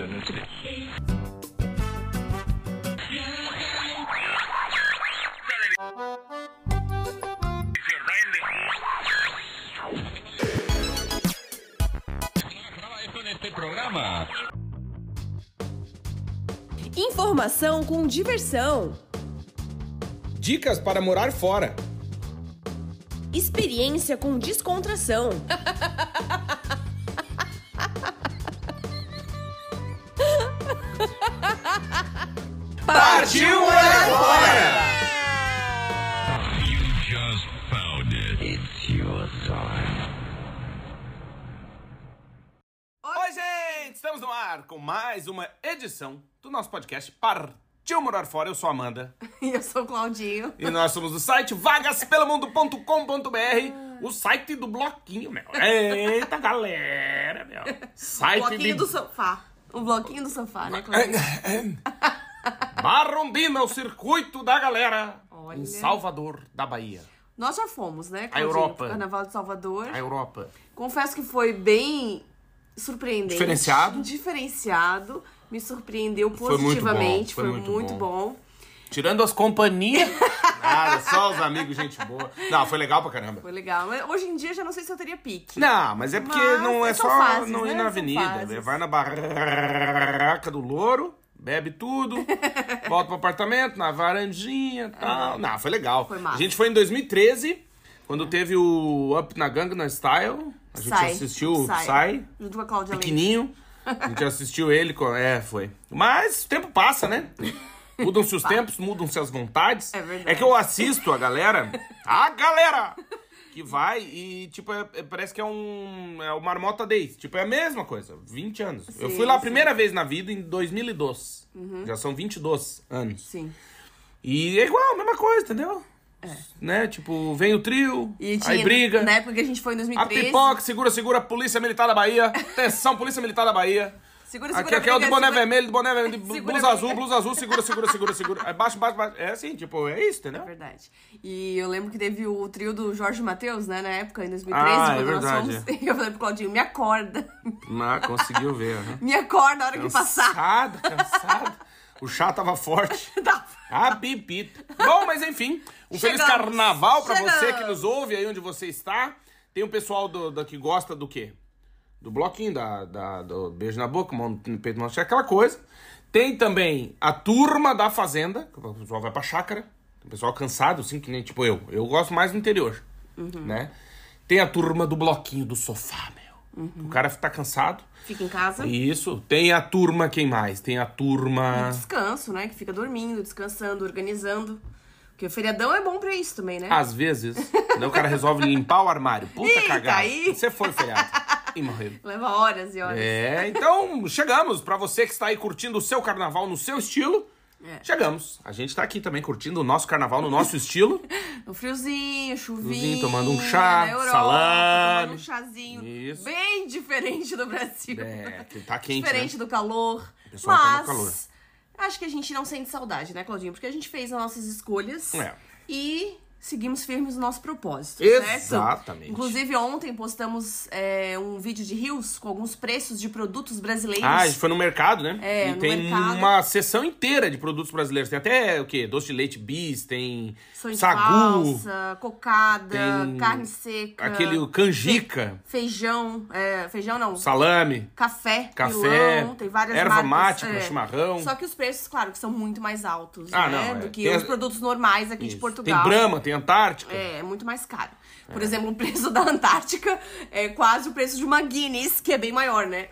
Informação com diversão. Dicas para morar fora. Experiência com descontração. Partiu morar fora! You just found it. It's your time. Oi, gente! Estamos no ar com mais uma edição do nosso podcast Partiu Morar Fora. Eu sou a Amanda. E eu sou o Claudinho. E nós somos do site vagaspelomundo.com.br, o site do bloquinho, meu. Eita, galera, meu. Site O bloquinho do sofá. O bloquinho do sofá, né, Claudinho? Marrombina, o circuito da galera. Olha. Em Salvador, da Bahia. Nós já fomos, né, Claudinho? Europa. Pro Carnaval de Salvador. A Europa. Confesso que foi bem surpreendente. Diferenciado. Me surpreendeu positivamente. Foi muito bom. bom. Tirando as companhias, nada, só os amigos, gente boa. Não, foi legal pra caramba. Foi legal. Mas hoje em dia já não sei se eu teria pique. Não, mas é porque não é são só fases, não ir né? na São avenida. fases. Vai na barraca do Louro, bebe tudo, volta pro apartamento, na varandinha e tal. Não, foi legal. Foi massa. A gente foi em 2013, quando teve o Up na Gangnam Style. A gente assistiu o Psy, junto com a Cláudia Leite. pequenininho. A gente assistiu ele. Foi. Mas o tempo passa, né? Mudam-se os tempos, mudam-se as vontades. É verdade. É que eu assisto a galera que vai e, tipo, parece que é o Marmota Days. Tipo, é a mesma coisa, 20 anos. Sim, eu fui lá a primeira vez na vida em 2012. Já são 22 anos. Sim. E é igual, a mesma coisa, entendeu? Né? Tipo, vem o trio, E tinha, aí briga. Na época que a gente foi em A 2013. pipoca, segura, Polícia Militar da Bahia. Atenção, Polícia Militar da Bahia. Segura, Aqui é o do boné vermelho, do boné vermelho, Segura blusa a azul, segura. Aí baixo. É assim, tipo, é isso, entendeu? É verdade. E eu lembro que teve o trio do Jorge Mateus, né, na época, em 2013, Ah, quando é nós verdade. fomos. E eu falei pro Claudinho, me acorda. Ah, conseguiu ver, né? Me acorda a hora que passar. Cansada. O chá tava forte. Tá. Ah, pipita. Bom, mas enfim, um feliz Chegamos. carnaval pra você Chegamos. que nos ouve aí onde você está. Tem um pessoal que gosta do quê? Do bloquinho, do beijo na boca, mão no peito, mão no chão, aquela coisa. Tem também a turma da fazenda, que o pessoal vai pra chácara. Tem pessoal cansado, assim, que nem tipo eu. Eu gosto mais do interior, né? Tem a turma do bloquinho do sofá, meu. O cara tá cansado. Fica em casa. Isso. Tem a turma, quem mais? Tem a turma... Descanso, né, que fica dormindo, descansando, organizando. Porque o feriadão é bom pra isso também, né? Às vezes, daí o cara resolve limpar o armário. Puta Ih, cagada. aí. Você foi feriado. E morreu. Leva horas e horas. Então chegamos. Pra você que está aí curtindo o seu carnaval no seu estilo, chegamos. A gente tá aqui também curtindo o nosso carnaval no nosso estilo. No friozinho, chuvinho. Tomando um chá, na Europa, salame. tomando um chazinho. Isso. Bem diferente do Brasil. Que tá quente, Diferente né? do calor. pessoal tá no Mas calor. acho que a gente não sente saudade, né, Claudinho? Porque a gente fez as nossas escolhas e seguimos firmes no nosso propósito, Exatamente. certo? Inclusive, ontem postamos um vídeo de Reels com alguns preços de produtos brasileiros. Ah, a gente foi no mercado, né? E no tem mercado. uma seção inteira de produtos brasileiros. Tem até, o quê? Doce de leite bis, tem Sonho de sagu, valsa, cocada, tem carne seca. aquele canjica, Feijão, feijão não. salame, Café, pilão, tem várias erva marcas. mate pra chimarrão. Só que os preços, claro, que são muito mais altos, Ah, né? não, do que tem os produtos normais aqui de Isso. Portugal. Tem Brahma, tem Antártica. É muito mais caro. Por exemplo, o preço da Antártica é quase o preço de uma Guinness, que é bem maior, né?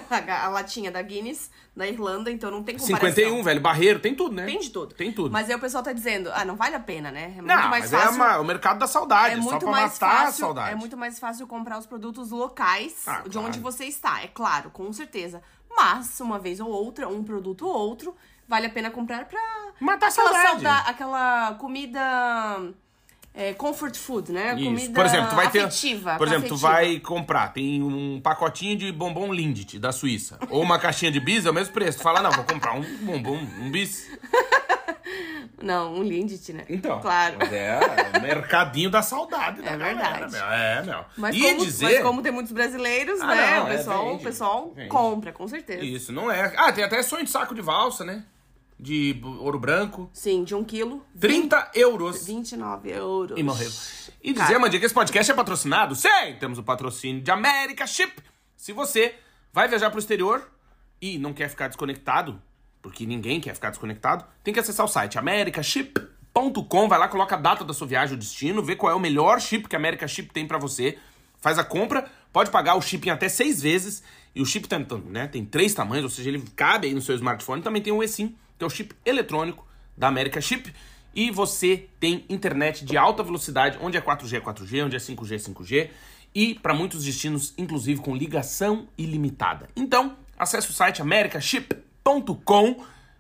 A latinha da Guinness, da Irlanda, então não tem comparação. 51, velho, barreiro, tem tudo, né? Tem de tudo. Tem tudo. Mas aí o pessoal tá dizendo, não vale a pena, né? É muito Não, mais mas fácil. é o mercado da saudade, só pra matar a saudade. É muito mais fácil comprar os produtos locais de claro. onde você está, é claro, com certeza. Mas, uma vez ou outra, um produto ou outro, vale a pena comprar pra... Matar a saudade. Aquela comida... comfort food, né? Isso. Comida Por exemplo, tu vai afetiva. Por exemplo, tu afetiva. vai comprar, tem um pacotinho de bombom Lindt da Suíça. Ou uma caixinha de bis, é o mesmo preço. Tu fala, não, vou comprar um bombom, um bis. Não, um Lindt, né? Então, Claro. mas é o mercadinho da saudade da galera, verdade. meu. Mas E como tem muitos brasileiros, Ah, né? não, o vende, pessoal vende. compra, com certeza. Isso, não é... Ah, tem até sonho de saco de valsa, né? De ouro branco. Sim, de 1 quilo. 30 euros. 29 euros. E morreu. E dizer, Cara. Mandinha, que esse podcast é patrocinado? Sim! Temos o patrocínio de America Chip. Se você vai viajar pro exterior e não quer ficar desconectado, porque ninguém quer ficar desconectado, tem que acessar o site americaship.com, vai lá, coloca a data da sua viagem, o destino, vê qual é o melhor chip que a America Chip tem pra você, faz a compra, pode pagar o shipping até 6 vezes, e o chip tem 3 tamanhos, ou seja, ele cabe aí no seu smartphone. Também tem o eSIM, que é o chip eletrônico da America Chip, e você tem internet de alta velocidade, onde é 4G é 4G, onde é 5G é 5G, e para muitos destinos, inclusive com ligação ilimitada. Então, acesse o site americaship.com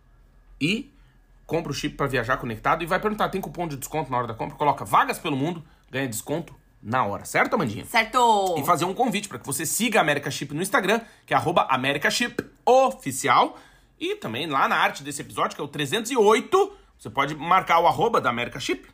e compra o chip para viajar conectado e vai perguntar, tem cupom de desconto na hora da compra? Coloca vagas pelo mundo, ganha desconto na hora, certo, Amandinha? Certo! E fazer um convite para que você siga a America Chip no Instagram, que é @AmericaChipOficial, e também lá na arte desse episódio, que é o 308, você pode marcar o @ da America Chip,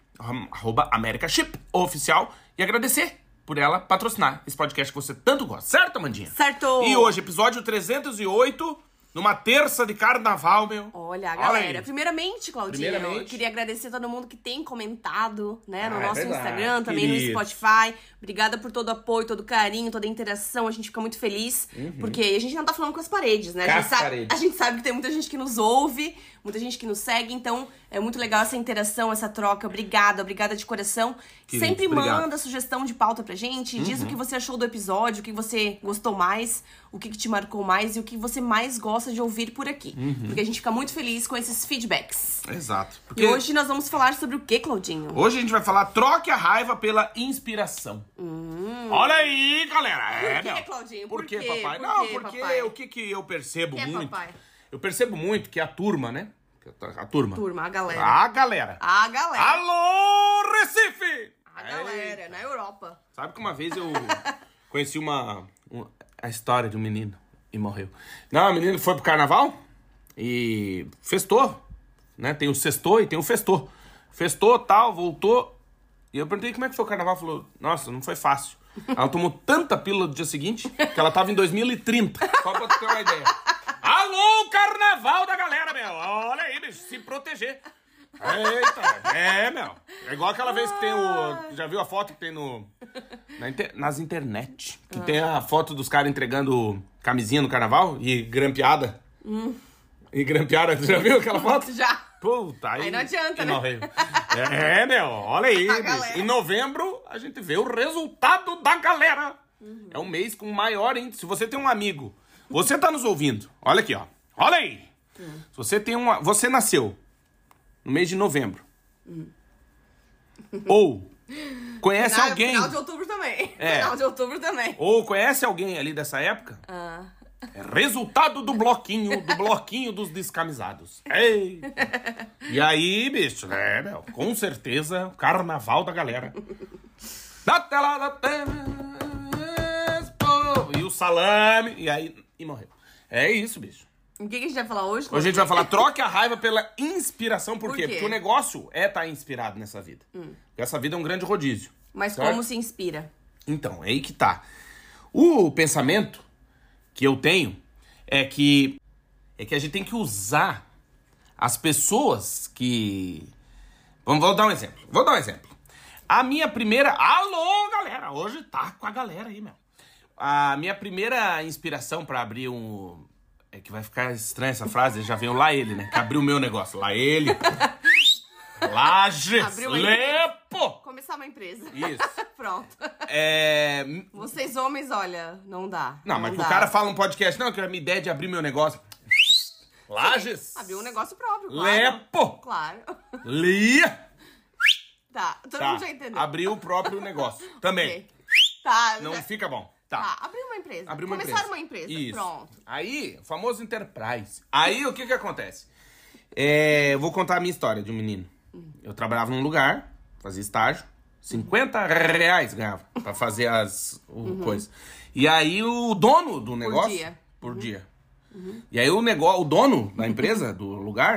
@AmericaChipOficial, e agradecer por ela patrocinar esse podcast que você tanto gosta, certo, Amandinha? Certo! E hoje, episódio 308, numa terça de carnaval, meu. Olha, galera, aí. primeiramente, Claudinho, Primeiramente. eu queria agradecer a todo mundo que tem comentado, né, no Ah, é nosso verdade, Instagram, também querido. no Spotify. Obrigada por todo o apoio, todo o carinho, toda a interação, a gente fica muito feliz, porque a gente não tá falando com as paredes, né? Com as paredes. A gente sabe que tem muita gente que nos ouve, muita gente que nos segue, então é muito legal essa interação, essa troca. Obrigada de coração. Querido, Sempre obrigado. manda sugestão de pauta pra gente, diz o que você achou do episódio, o que você gostou mais, o que te marcou mais e o que você mais gosta de ouvir por aqui. Porque a gente fica muito feliz com esses feedbacks. Exato. E hoje nós vamos falar sobre o que, Claudinho? Hoje a gente vai falar troque a raiva pela inspiração. Olha aí, galera. Por quê, meu. Claudinho? Por Por quê, quê? papai? Por Não, quê, porque papai? o que eu percebo Por quê, muito... papai? Eu percebo muito que a turma, né? A turma. Turma, a galera. A galera. A galera. Alô, Recife! A galera, na Europa. Sabe que uma vez eu conheci a história de um menino e morreu. Não, o menino foi pro carnaval e festou, né? Tem o sextou e tem o festou. Festou, tal, voltou. E eu perguntei como é que foi o carnaval. Falou, nossa, não foi fácil. Ela tomou tanta pílula do dia seguinte que ela tava em 2030. Só pra ter uma ideia. Alô, carnaval da galera, meu. Olha aí, bicho, se proteger. Eita, meu. É igual aquela vez que tem o... Já viu a foto que tem nas internet? Que tem a foto dos caras entregando camisinha no carnaval e grampeada. E grampeada, tu já viu aquela foto? Já. Puta, Aí não adianta, né? morreu. meu, olha aí. A bicho. galera. Em novembro, a gente vê o resultado da galera. É um mês com maior índice. Se você tem um amigo, você tá nos ouvindo, olha aqui, ó. Olha aí. Se você tem você nasceu no mês de novembro. Ou conhece alguém. Final de outubro também. É. Final de outubro também. Ou conhece alguém ali dessa época. É resultado do bloquinho dos descamisados. Ei. E aí, bicho, né, meu? Com certeza, o carnaval da galera. Da tela da e o salame. E morreu. É isso, bicho. O que a gente vai falar hoje? Hoje a gente vai falar troque a raiva pela inspiração. Por quê? quê? Porque o negócio é estar inspirado nessa vida. Porque essa vida é um grande rodízio. Mas certo? como se inspira? Então, é aí que tá. O pensamento que eu tenho é que a gente tem que usar as pessoas que... Vou dar um exemplo. A minha primeira... Alô, galera! Hoje tá com a galera aí, meu. A minha primeira inspiração pra abrir um... É que vai ficar estranha essa frase, já veio lá ele, né? Que abriu o meu negócio. Lá ele. Lages. Abriu uma Lepo. Começar uma empresa. Isso. Pronto. Vocês homens, olha, não dá. Não, mas que dá. o cara fala um podcast, não, que a minha ideia é de abrir meu negócio. Lages. Abriu um negócio próprio, claro. Lepo. Claro. Lia. Tá, todo Tá. mundo já entendeu. Abriu o próprio negócio. Também. Ok. Tá, Não já- fica bom. Tá. Tá, abriu uma empresa. Abriu uma Começaram empresa. uma empresa. Isso. Pronto. Aí, o famoso Enterprise. Aí, o que acontece? Eu vou contar a minha história de um menino. Eu trabalhava num lugar, fazia estágio, R$50 ganhava pra fazer as coisas. E aí, o dono do negócio... dia. Por dia. E aí, o dono da empresa, do lugar,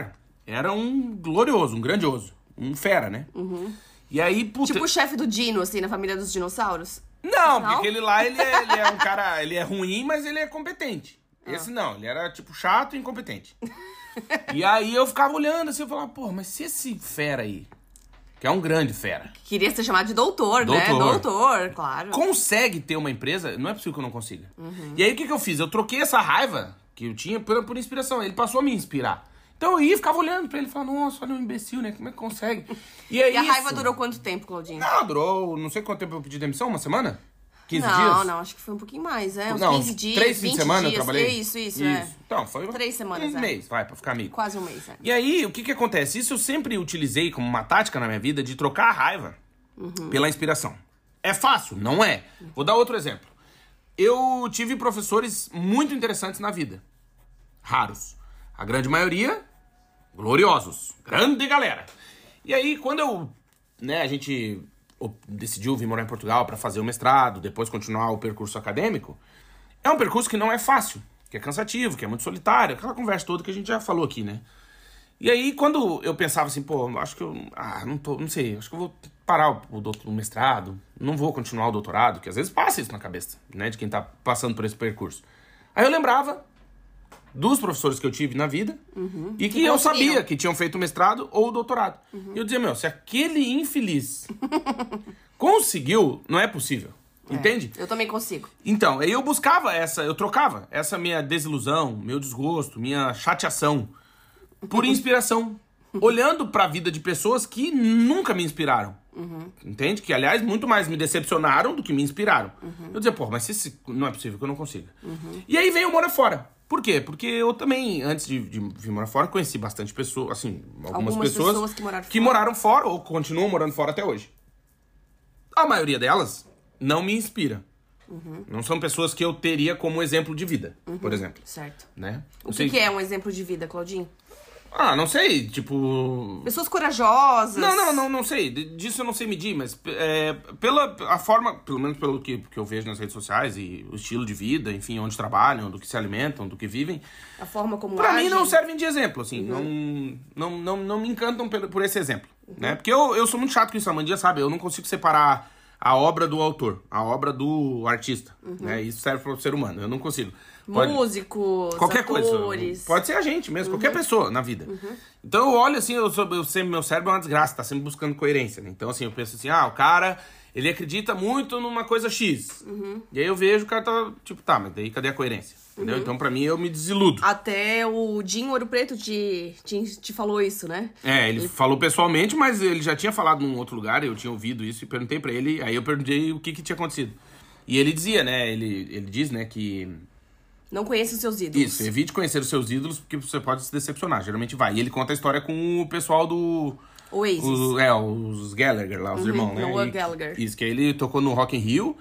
Era um glorioso, um grandioso. Um fera, né? E aí, puta... Tipo o chefe do Dino, assim, na família dos dinossauros? Não, porque aquele lá, ele é um cara... Ele é ruim, mas ele é competente. Esse não, ele era, tipo, chato e incompetente. E aí eu ficava olhando assim, eu falava, pô, mas se esse fera aí, que é um grande fera... Queria ser chamado de doutor, né? Doutor, claro. Consegue ter uma empresa, não é possível que eu não consiga. E aí o que eu fiz? Eu troquei essa raiva que eu tinha por inspiração. Ele passou a me inspirar. Então eu ia, ficava olhando pra ele e falava, nossa, olha um imbecil, né? Como é que consegue? E a raiva durou quanto tempo, Claudinho? Não, durou, não sei quanto tempo eu pedi demissão, uma semana? 15 dias? Não, acho que foi um pouquinho mais, uns 15 dias, 3 fins de semana dias. eu trabalhei? Isso. Então, foi 3 semanas, um mês, vai, pra ficar amigo. Quase um mês, E aí, o que acontece? Isso eu sempre utilizei como uma tática na minha vida de trocar a raiva pela inspiração. É fácil? Não é. Vou dar outro exemplo. Eu tive professores muito interessantes na vida. Raros. A grande maioria, gloriosos. Grande galera. E aí, quando a gente decidiu vir morar em Portugal para fazer o mestrado, depois continuar o percurso acadêmico, é um percurso que não é fácil, que é cansativo, que é muito solitário, aquela conversa toda que a gente já falou aqui, né? E aí, quando eu pensava assim, pô, acho que eu, não sei, acho que eu vou parar o mestrado, não vou continuar o doutorado, que às vezes passa isso na cabeça, né, de quem tá passando por esse percurso. Aí eu lembrava dos professores que eu tive na vida e que eu sabia que tinham feito o mestrado ou o doutorado. E eu dizia, se aquele infeliz conseguiu, não é possível. Entende? Eu também consigo. Então, aí eu buscava eu trocava essa minha desilusão, meu desgosto, minha chateação por inspiração. Olhando pra vida de pessoas que nunca me inspiraram. Entende? Que, aliás, muito mais me decepcionaram do que me inspiraram. Eu dizia, pô, mas não é possível que eu não consiga. E aí veio o Morar Fora. Por quê? Porque eu também, antes de vir morar fora, conheci bastante pessoas, assim, algumas pessoas que moraram fora ou continuam morando fora até hoje. A maioria delas não me inspira. Não são pessoas que eu teria como exemplo de vida, por exemplo. Certo. Né? O que é um exemplo de vida, Claudinho? Não sei, tipo... Pessoas corajosas. Não sei. Disso eu não sei medir, mas pela a forma, pelo menos pelo que eu vejo nas redes sociais e o estilo de vida, enfim, onde trabalham, do que se alimentam, do que vivem. A forma como pra agem. mim não servem de exemplo, assim. Não me encantam por esse exemplo, né? Porque eu sou muito chato com isso, a Amandinha sabe, eu não consigo separar a obra do autor, a obra do artista, né? Isso serve para o ser humano, eu não consigo. Músicos, qualquer atores. Coisa. Pode ser a gente mesmo, qualquer pessoa na vida. Então eu olho assim, eu sempre, meu cérebro é uma desgraça, tá sempre buscando coerência, né? Então assim, eu penso assim, o cara, ele acredita muito numa coisa X. E aí eu vejo o cara tá, tipo, mas daí cadê a coerência? Entendeu? Então pra mim eu me desiludo. Até o Dinho Ouro Preto te falou isso, né? Ele falou pessoalmente, mas ele já tinha falado num outro lugar, eu tinha ouvido isso e perguntei pra ele, aí eu perguntei o que tinha acontecido. E ele dizia, né, ele diz, né, que... Não conheça os seus ídolos. Isso, evite conhecer os seus ídolos, porque você pode se decepcionar, geralmente vai. E ele conta a história com o pessoal do... Oasis. Os Gallagher lá, os irmãos, né? Noah Gallagher. Isso, que ele tocou no Rock in Rio...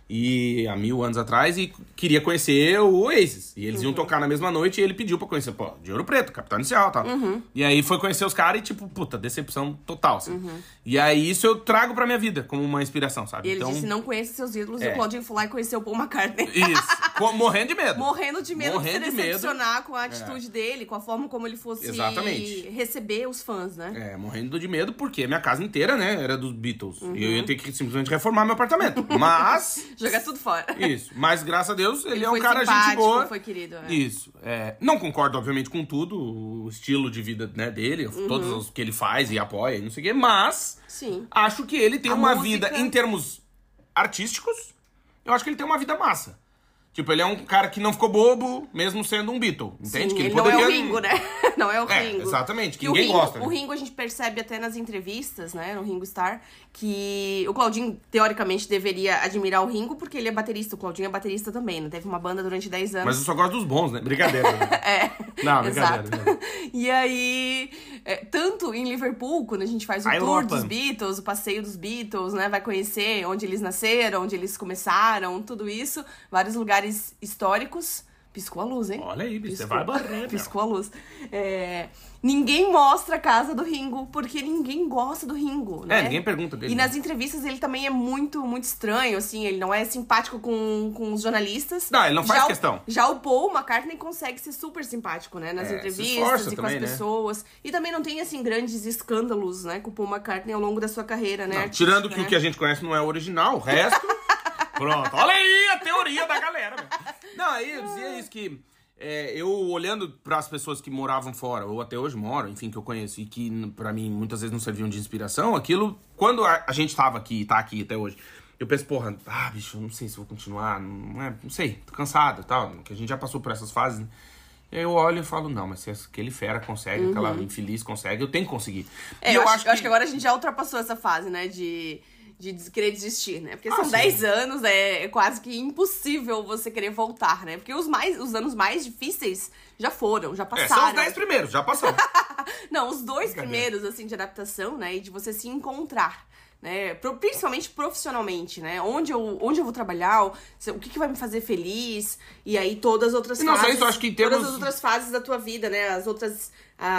E há 1000 anos atrás, e queria conhecer o Oasis. E eles iam tocar na mesma noite e ele pediu pra conhecer, de Ouro Preto, Capital Inicial e tal. E aí foi conhecer os caras e, tipo, decepção total, assim. E aí isso eu trago pra minha vida como uma inspiração, sabe? E ele disse, não conhece seus ídolos, e o Claudinho foi lá e conheceu o Paul McCartney. Isso, morrendo de medo. Morrendo de medo de se decepcionar com a atitude dele, com a forma como ele fosse receber os fãs, né? Morrendo de medo, porque minha casa inteira, né, era dos Beatles. E eu ia ter que simplesmente reformar meu apartamento. Mas... Jogar tudo fora. Isso. Mas, graças a Deus, ele é um cara gente boa. Foi querido, né? Isso. Não concordo, obviamente, com tudo, o estilo de vida, né, dele, todos os que ele faz e apoia, e não sei o quê, mas acho que ele tem uma vida, em termos artísticos, eu acho que ele tem uma vida massa. Tipo, ele é um cara que não ficou bobo, mesmo sendo um Beatle, entende? Que ele poderia... não é o Ringo, né? Não é o Ringo. Exatamente, que ninguém gosta. O Ringo a gente percebe até nas entrevistas, né, no Ringo Starr, que o Claudinho, teoricamente, deveria admirar o Ringo, porque ele é baterista. O Claudinho é baterista também, né? Teve uma banda durante 10 anos. Mas eu só gosto dos bons, né? Brincadeira. Né? Não, brincadeira. E aí, tanto em Liverpool, quando a gente faz o tour dos Beatles, o passeio dos Beatles, né? Vai conhecer onde eles nasceram, onde eles começaram, tudo isso. Vários lugares históricos Piscou a luz, hein? Olha aí, bicho, você vai barrer, Piscou a luz. Ninguém mostra a casa do Ringo, porque ninguém gosta do Ringo, né? Ninguém pergunta dele. E nas entrevistas ele também é muito, muito estranho, assim. Ele não é simpático com os jornalistas. Não, ele não faz questão. Já o Paul McCartney consegue ser super simpático, né? Nas entrevistas e com também, as pessoas. E também não tem, assim, grandes escândalos, né? Com o Paul McCartney ao longo da sua carreira, né? Tirando que o que a gente conhece não é original, o resto... Pronto, olha aí a teoria da galera. Não, aí eu dizia isso que... eu olhando para as pessoas que moravam fora, ou até hoje moram, enfim, que eu conheço, e que pra mim muitas vezes não serviam de inspiração, aquilo, quando a gente tava aqui, tá aqui até hoje, eu penso, porra, bicho, eu não sei se vou continuar, não sei, tô cansado e tal, que a gente já passou por essas fases, né? Eu olho e falo, não, mas se aquele fera consegue, aquela infeliz consegue, eu tenho que conseguir. Eu acho que agora a gente já ultrapassou essa fase, né, de querer desistir, né? Porque são 10 anos, é quase que impossível você querer voltar, né? Porque os anos mais difíceis já foram, já passaram. São os 10 primeiros, já passou. Não, os 2 primeiros, assim, de adaptação, né? E de você se encontrar, né? Principalmente profissionalmente, né? Onde eu vou trabalhar, o que vai me fazer feliz, e aí todas as outras fases. Não, eu acho que em termos... Todas as outras fases da tua vida, né? As outras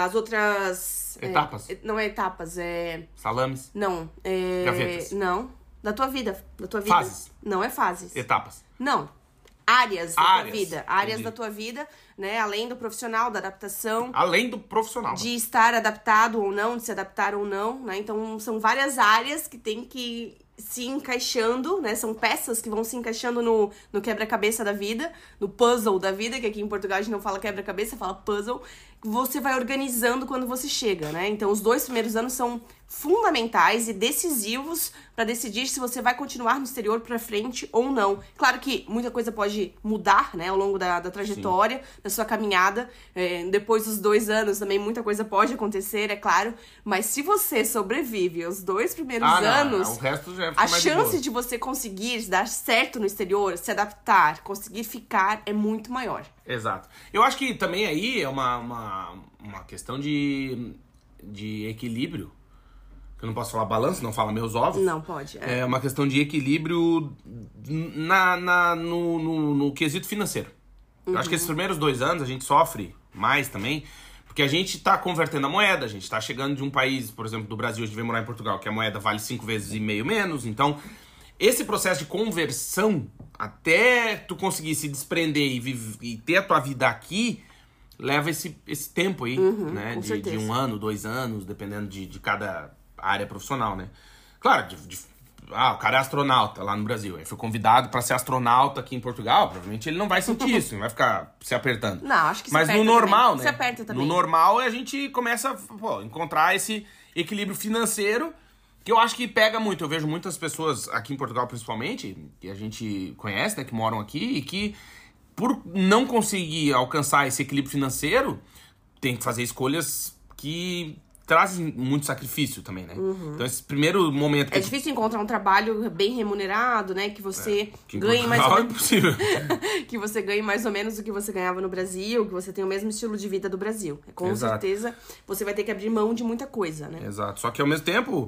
etapas. Não é etapas, Salames. Não, Gavetas. Não, da tua vida. Fases. Não é fases. Etapas. Não. Áreas da tua vida. Áreas Entendi. da tua vida, né? Além do profissional, da adaptação. Além do profissional. De estar adaptado ou não, de se adaptar ou não, né? Então, são várias áreas que tem que se encaixando, né? São peças que vão se encaixando no quebra-cabeça da vida, no puzzle da vida, que aqui em Portugal a gente não fala quebra-cabeça, fala puzzle. Você vai organizando quando você chega, né? Então, os 2 primeiros anos são fundamentais e decisivos para decidir se você vai continuar no exterior para frente ou não. Claro que muita coisa pode mudar, né, ao longo da trajetória, da sua caminhada. Depois dos 2 anos também muita coisa pode acontecer, é claro. Mas se você sobrevive aos 2 primeiros anos, o resto já a chance de você conseguir dar certo no exterior, se adaptar, conseguir ficar é muito maior. Exato. Eu acho que também aí é uma questão de equilíbrio. Eu não posso falar balanço, não fala meus ovos. Não pode. É uma questão de equilíbrio no quesito financeiro. Eu acho que esses primeiros 2 anos a gente sofre mais também, porque a gente tá convertendo a moeda, a gente tá chegando de um país, por exemplo, do Brasil, a gente vem morar em Portugal, que a moeda vale 5 vezes e meio menos, então esse processo de conversão, até tu conseguir se desprender e ter a tua vida aqui, leva esse tempo aí, né? De 1 ano, 2 anos, dependendo de cada área profissional, né? Claro, o cara é astronauta lá no Brasil, aí foi convidado pra ser astronauta aqui em Portugal, provavelmente ele não vai sentir isso, não vai ficar se apertando. Não, acho que se Mas aperta no normal, também. né? Se aperta também. No normal a gente começa a encontrar esse equilíbrio financeiro, que eu acho que pega muito. Eu vejo muitas pessoas aqui em Portugal, principalmente, que a gente conhece, né, que moram aqui, e que por não conseguir alcançar esse equilíbrio financeiro, tem que fazer escolhas que trazem muito sacrifício também, né? Então esse primeiro momento... É difícil encontrar um trabalho bem remunerado, né? Que você que ganhe mais ou é menos... impossível. Que você ganhe mais ou menos o que você ganhava no Brasil, que você tenha o mesmo estilo de vida do Brasil. Com Exato. certeza, você vai ter que abrir mão de muita coisa, né? Exato. Só que ao mesmo tempo,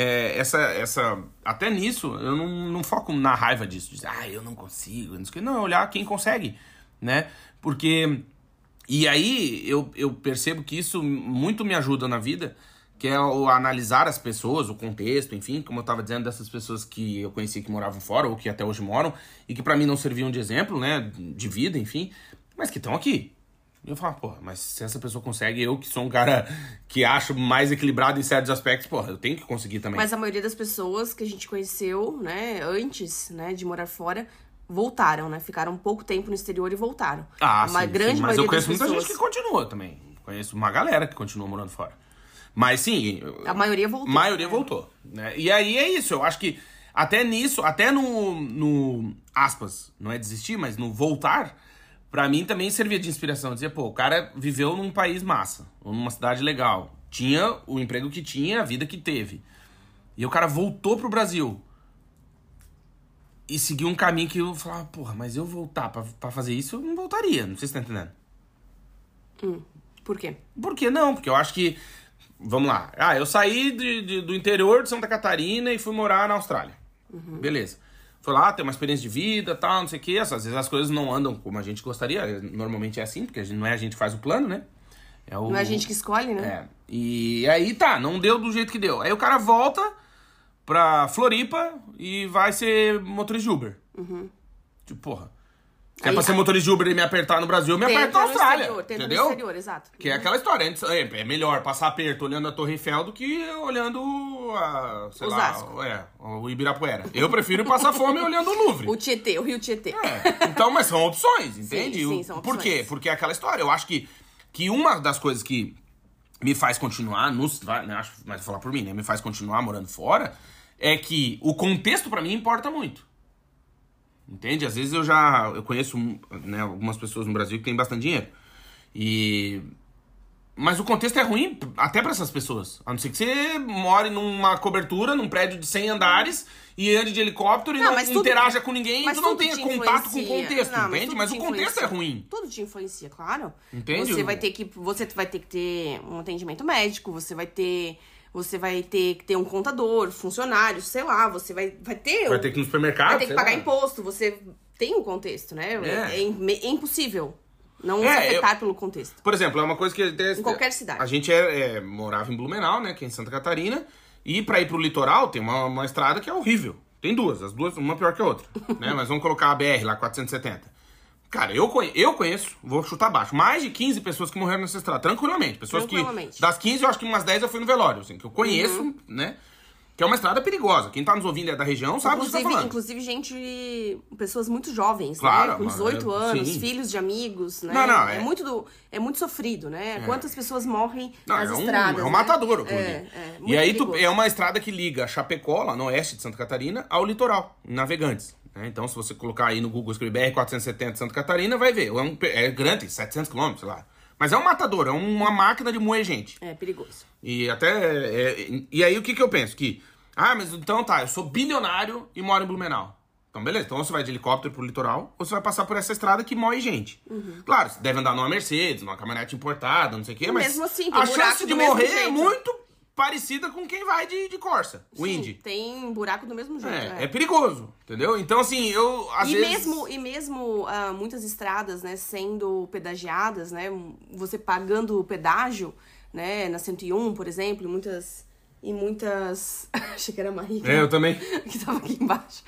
até nisso, eu não foco na raiva disso. De dizer, eu não consigo. Não, olhar quem consegue, né? Porque... E aí, eu percebo que isso muito me ajuda na vida, que é o analisar as pessoas, o contexto, enfim, como eu tava dizendo, dessas pessoas que eu conheci que moravam fora, ou que até hoje moram, e que pra mim não serviam de exemplo, né, de vida, enfim, mas que estão aqui. E eu falo, porra, mas se essa pessoa consegue, eu que sou um cara que acho mais equilibrado em certos aspectos, porra, eu tenho que conseguir também. Mas a maioria das pessoas que a gente conheceu, né, antes, né, de morar fora... voltaram, né? Ficaram um pouco tempo no exterior e voltaram. Sim, grande mas eu conheço das muita pessoas... gente que continua também. Conheço uma galera que continua morando fora. Mas sim... A maioria voltou. A maioria voltou. Né? E aí é isso, eu acho que até nisso, até no aspas, não é desistir, mas no voltar, pra mim também servia de inspiração. Dizer, pô, o cara viveu num país massa, ou numa cidade legal. Tinha o emprego que tinha, a vida que teve. E o cara voltou pro Brasil. E seguiu um caminho que eu falava, porra, mas eu voltar pra fazer isso, eu não voltaria. Não sei se tá entendendo. Por quê? Por que não? Porque eu acho que... Vamos lá. Eu saí do interior de Santa Catarina e fui morar na Austrália. Beleza. foi lá, ter uma experiência de vida, tal, não sei o quê. Às vezes as coisas não andam como a gente gostaria. Normalmente é assim, porque não é a gente que faz o plano, né? Não é a gente que escolhe, né? É. E aí tá, não deu do jeito que deu. Aí o cara volta pra Floripa e vai ser motorista de Uber. Tipo, porra. Se é pra ser motorista de Uber e me apertar no Brasil, eu me aperto na Austrália. Entendeu? No exterior, exato. Que é aquela história. É melhor passar aperto olhando a Torre Eiffel do que olhando sei Osasco. lá, o Ibirapuera. Eu prefiro passar fome olhando o Louvre. O Tietê, o Rio Tietê. Então, mas são opções, entende? Sim, são Por quê? opções. Porque é aquela história. Eu acho que uma das coisas que me faz continuar, mas vou falar por mim, né? Me faz continuar morando fora, é que o contexto pra mim importa muito. Entende? Às vezes eu conheço, né, algumas pessoas no Brasil que têm bastante dinheiro. Mas o contexto é ruim até pra essas pessoas. A não ser que você more numa cobertura, num prédio de 100 andares e ande de helicóptero e não interaja com ninguém e tu não tenha contato com o contexto, entende? Mas o contexto é ruim. Tudo te influencia, claro. Entende? Você vai ter que ter um atendimento médico, você vai ter que ter um contador, funcionário, sei lá, você vai ter... Vai ter que ir no supermercado, vai ter que pagar imposto, você tem um contexto, né? É impossível não se afetar pelo contexto. Por exemplo, é uma coisa que... Em qualquer cidade. A gente morava em Blumenau, né, que é em Santa Catarina, e pra ir pro litoral tem uma estrada que é horrível. Tem duas, as duas, uma pior que a outra, né? Mas vamos colocar a BR lá, 470. Cara, eu conheço, vou chutar baixo, mais de 15 pessoas que morreram nessa estrada, tranquilamente. Pessoas que, das 15, eu acho que umas 10 eu fui no velório, assim, que eu conheço, né? Que é uma estrada perigosa. Quem tá nos ouvindo é da região sabe o que você tá falando. Inclusive, pessoas muito jovens, claro, né? Com 18 anos, sim. Filhos de amigos, né? É muito sofrido, né? Quantas pessoas morrem nas estradas, É um matador aquilo ali. E aí é uma estrada que liga Chapecó, lá no oeste de Santa Catarina, ao litoral, em Navegantes. Então, se você colocar aí no Google, escrever BR-470 Santa Catarina, vai ver. É grande, 700 km, sei lá. Mas é um matador, é uma máquina de moer gente. É perigoso. E e aí, o que eu penso? Mas então tá, eu sou bilionário e moro em Blumenau. Então, beleza. Então, você vai de helicóptero pro litoral, ou você vai passar por essa estrada que moe gente. Claro, você deve andar numa Mercedes, numa caminhonete importada, não sei o quê, mas mesmo assim, tem a chance de morrer é muito parecida com quem vai de Corsa, o Indy. Tem buraco do mesmo jeito. É perigoso, entendeu? Então, assim, às vezes... mesmo muitas estradas, né, sendo pedagiadas, né, você pagando o pedágio, né, na 101, por exemplo, muitas... Achei que era a Maria. Eu também. Que tava aqui embaixo.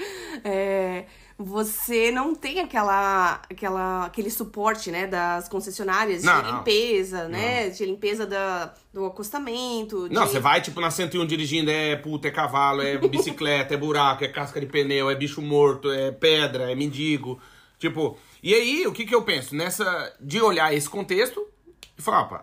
Você não tem aquele suporte, né, das concessionárias de limpeza, né? De limpeza do acostamento. Não, você vai, tipo, na 101 dirigindo, é cavalo, é bicicleta, é buraco, é casca de pneu, é bicho morto, é pedra, é mendigo. Tipo, e aí, o que eu penso? De olhar esse contexto e falar, opa,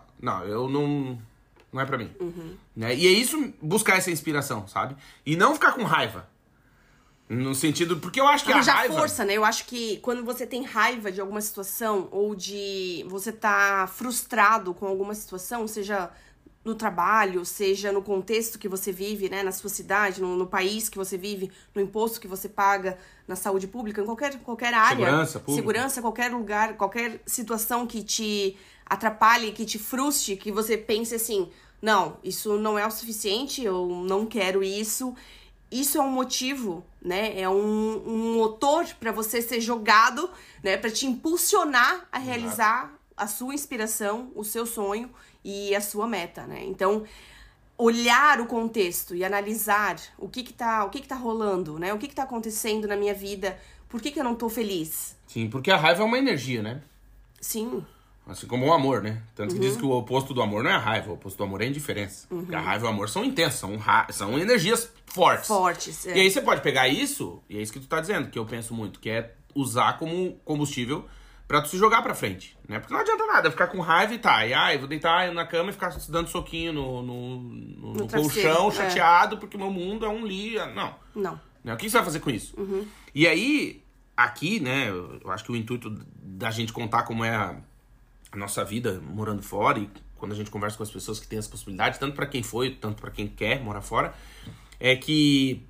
não é pra mim. Né? E é isso, buscar essa inspiração, sabe? E não ficar com raiva. No sentido... Porque eu acho que arranjar a raiva... força, né? Eu acho que quando você tem raiva de alguma situação ou de você tá frustrado com alguma situação, seja no trabalho, seja no contexto que você vive, né? Na sua cidade, no país que você vive, no imposto que você paga, na saúde pública, em qualquer área. Segurança pública. Segurança, qualquer lugar, qualquer situação que te atrapalhe, que te frustre, que você pense assim, não, isso não é o suficiente, eu não quero isso. Isso é um motivo, né? É um motor para você ser jogado, né? Para te impulsionar a realizar a sua inspiração, o seu sonho e a sua meta, né? Então, olhar o contexto e analisar o que tá rolando, né? O que tá acontecendo na minha vida? Por que eu não tô feliz? Sim, porque a raiva é uma energia, né? Sim. Assim como o amor, né? Tanto que diz que o oposto do amor não é a raiva, o oposto do amor é a indiferença. Porque a raiva e o amor são intensos, são energias fortes. Fortes, E aí você pode pegar isso, e é isso que tu tá dizendo, que eu penso muito, que é usar como combustível pra tu se jogar pra frente, né? Porque não adianta nada ficar com raiva e vou deitar na cama e ficar dando soquinho no colchão, chateado, porque meu mundo é um lixo. Não. O que você vai fazer com isso? E aí, aqui, né, eu acho que o intuito da gente contar como é a nossa vida morando fora, e quando a gente conversa com as pessoas que têm essa possibilidade, tanto pra quem foi, tanto pra quem quer morar fora, é que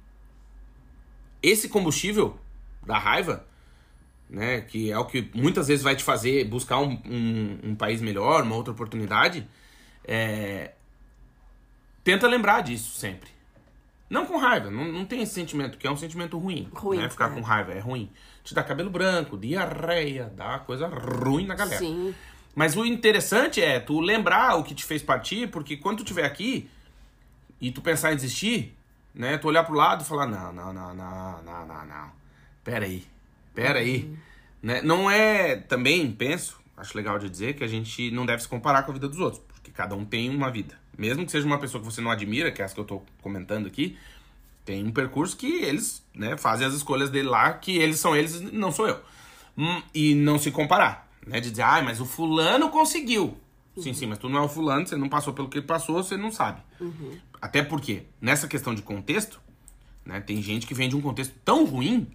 esse combustível da raiva, né, que é o que muitas vezes vai te fazer buscar um país melhor, uma outra oportunidade, tenta lembrar disso sempre. Não com raiva, não tem esse sentimento, que é um sentimento ruim. Ruim, né? Ficar é. com raiva é ruim. Te dá cabelo branco, diarreia, dá coisa ruim na galera. Sim. Mas o interessante é tu lembrar o que te fez partir, porque quando tu estiver aqui e tu pensar em desistir, né? Tu olhar pro lado e falar, não. Pera aí. Né? Não é, também penso, acho legal de dizer, que a gente não deve se comparar com a vida dos outros, porque cada um tem uma vida. Mesmo que seja uma pessoa que você não admira, que é essa que eu tô comentando aqui, tem um percurso que eles, né, fazem as escolhas dele lá, que eles são eles e não sou eu. E não se comparar, né? De dizer, mas o fulano conseguiu. Sim, mas tu não é o fulano, você não passou pelo que ele passou, você não sabe. Até porque, nessa questão de contexto, né, tem gente que vem de um contexto tão ruim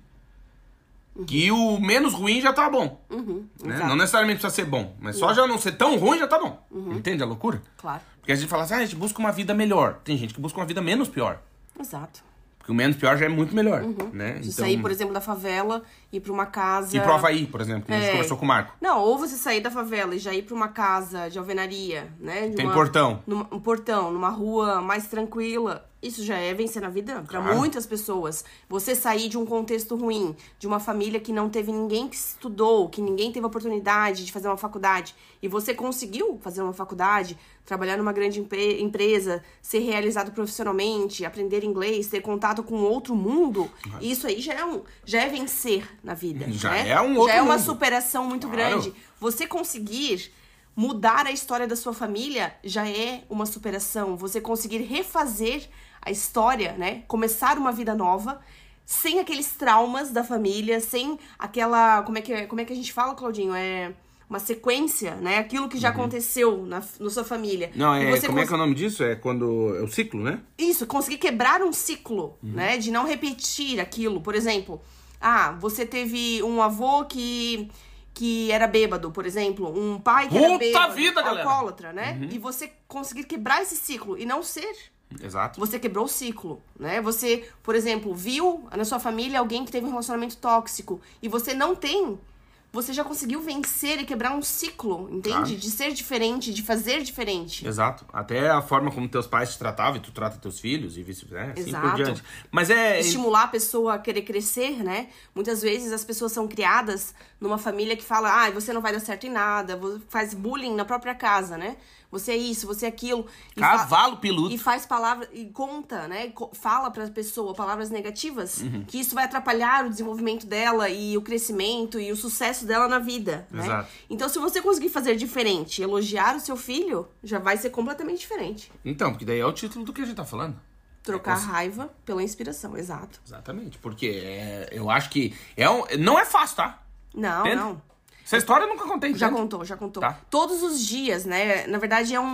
que o menos ruim já tá bom. Né? Não necessariamente precisa ser bom, mas só já não ser tão ruim já tá bom. Entende a loucura? Claro. Porque a gente fala assim, a gente busca uma vida melhor. Tem gente que busca uma vida menos pior. Exato. Porque o menos pior já é muito melhor, né? Você sair, por exemplo, da favela, ir pra uma casa... Ir pro Havaí, por exemplo, que a gente conversou com o Marco. Não, ou você sair da favela e já ir pra uma casa de alvenaria, né? Tem portão. Um portão, numa rua mais tranquila. Isso já é vencer na vida pra Claro. muitas pessoas. Você sair de um contexto ruim, de uma família que não teve ninguém que estudou, que ninguém teve a oportunidade de fazer uma faculdade, e você conseguiu fazer uma faculdade, trabalhar numa grande empresa, ser realizado profissionalmente, aprender inglês, ter contato com outro mundo, isso aí já é vencer na vida. Já né? é um outro Já é uma mundo. superação muito Claro. grande. Você conseguir mudar a história da sua família já é uma superação. Você conseguir refazer a história, né? Começar uma vida nova, sem aqueles traumas da família, sem aquela... Como é que a gente fala, Claudinho? É uma sequência, né? Aquilo que já aconteceu na sua família. Não, E você como é que é o nome disso? É quando... É o ciclo, né? Isso, conseguir quebrar um ciclo, né? De não repetir aquilo. Por exemplo, você teve um avô que era bêbado, por exemplo. Um pai que era Puta bêbado, vida, galera! alcoólatra, né? E você conseguir quebrar esse ciclo e não ser. Exato. Você quebrou o ciclo, né? Você, por exemplo, viu na sua família alguém que teve um relacionamento tóxico e você não tem. Você já conseguiu vencer e quebrar um ciclo, entende? Claro. De ser diferente, de fazer diferente. Exato. Até a forma como teus pais te tratavam e tu trata teus filhos e vice-versa. Assim por Exato. diante. Mas Estimular a pessoa a querer crescer, né? Muitas vezes as pessoas são criadas numa família que fala, você não vai dar certo em nada, faz bullying na própria casa, né? Você é isso, você é aquilo. E Cavalo piludo. E faz palavras, e conta, né? Fala pra pessoa palavras negativas, que isso vai atrapalhar o desenvolvimento dela e o crescimento e o sucesso dela na vida, né? Exato. Então, se você conseguir fazer diferente, elogiar o seu filho, já vai ser completamente diferente. Então, porque daí é o título do que a gente tá falando. Trocar a raiva pela inspiração, exato. Exatamente. Porque eu acho que não é fácil, tá? Não, Entende? não. Essa história eu nunca contei. Já entende? contou, já contou. Tá. Todos os dias, né? Na verdade, é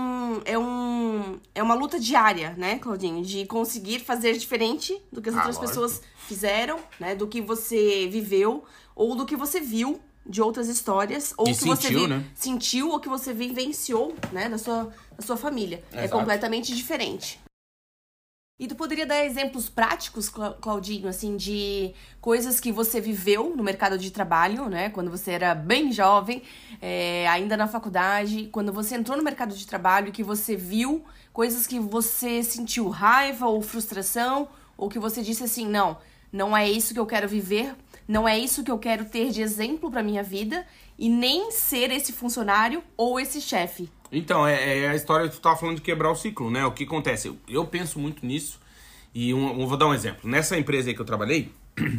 uma luta diária, né, Claudinho? De conseguir fazer diferente do que as outras lógico. pessoas fizeram, né? Do que você viveu ou do que você viu de outras histórias. Ou E que você sentiu, né? sentiu ou que você vivenciou, né? Da sua família. É Exato. completamente diferente. E tu poderia dar exemplos práticos, Claudinho, assim, de coisas que você viveu no mercado de trabalho, né? Quando você era bem jovem, ainda na faculdade, quando você entrou no mercado de trabalho, que você viu coisas que você sentiu raiva ou frustração, ou que você disse assim, não é isso que eu quero viver, não é isso que eu quero ter de exemplo pra minha vida, e nem ser esse funcionário ou esse chefe. Então, é a história que tu tava falando de quebrar o ciclo, né? O que acontece? Eu penso muito nisso e eu vou dar um exemplo. Nessa empresa aí que eu trabalhei,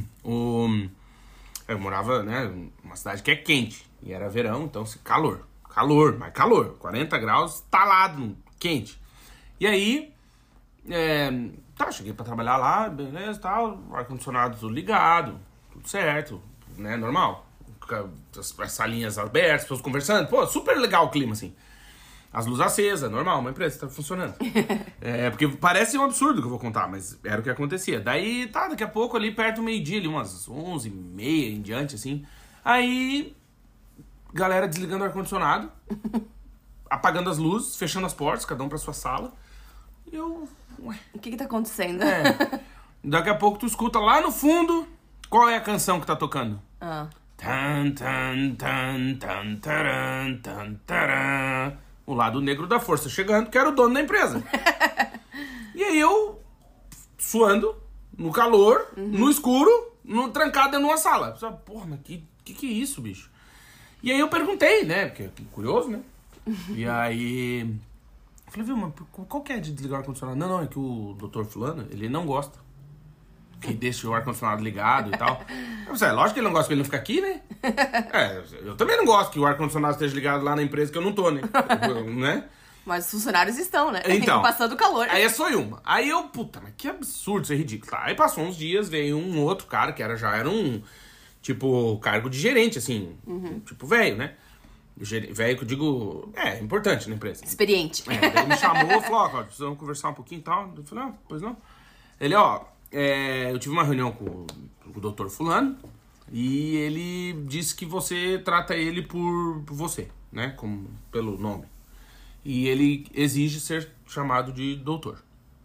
eu morava, né, numa cidade que é quente. E era verão, então calor, 40 graus, talado, quente. E aí, cheguei pra trabalhar lá, beleza, tal, ar-condicionado tudo ligado, tudo certo, né, normal. As salinhas abertas, pessoas conversando, super legal o clima, assim. As luzes acesas, normal, uma empresa tá funcionando. Porque parece um absurdo que eu vou contar, mas era o que acontecia. Daí, daqui a pouco ali, perto do meio-dia, ali, umas 11h30 em diante, assim. Aí, galera desligando o ar-condicionado, apagando as luzes, fechando as portas, cada um pra sua sala. E eu... O que tá acontecendo? Daqui a pouco tu escuta lá no fundo, qual é a canção que tá tocando? Tan, tan, tan, tan, taran, tan, taran. O lado negro da força chegando, que era o dono da empresa. E aí eu suando, no calor, no escuro, trancado dentro de uma sala. Eu falei, porra, mas que é isso, bicho? E aí eu perguntei, né? Porque curioso, né? E aí... Eu falei, viu, mas qual que é de desligar o ar-condicionado? Não, é que o doutor fulano, ele não gosta. Que deixa o ar-condicionado ligado e tal. Eu falei, lógico que ele não gosta que ele não fica aqui, né? Eu também não gosto que o ar-condicionado esteja ligado lá na empresa que eu não tô, né? Mas os funcionários estão, né? Então, passando calor. Aí foi uma. Aí eu, puta, mas que absurdo, isso é ridículo. Tá, aí passou uns dias, veio um outro cara que já era um, tipo, cargo de gerente, assim. Tipo, velho, né? Velho que eu digo, importante na empresa. Experiente. Daí ele me chamou, falou, ó, precisamos conversar um pouquinho e tal. Eu falei, pois não. Ele, eu tive uma reunião com o doutor fulano e ele disse que você trata ele por você, né? Pelo nome. E ele exige ser chamado de doutor.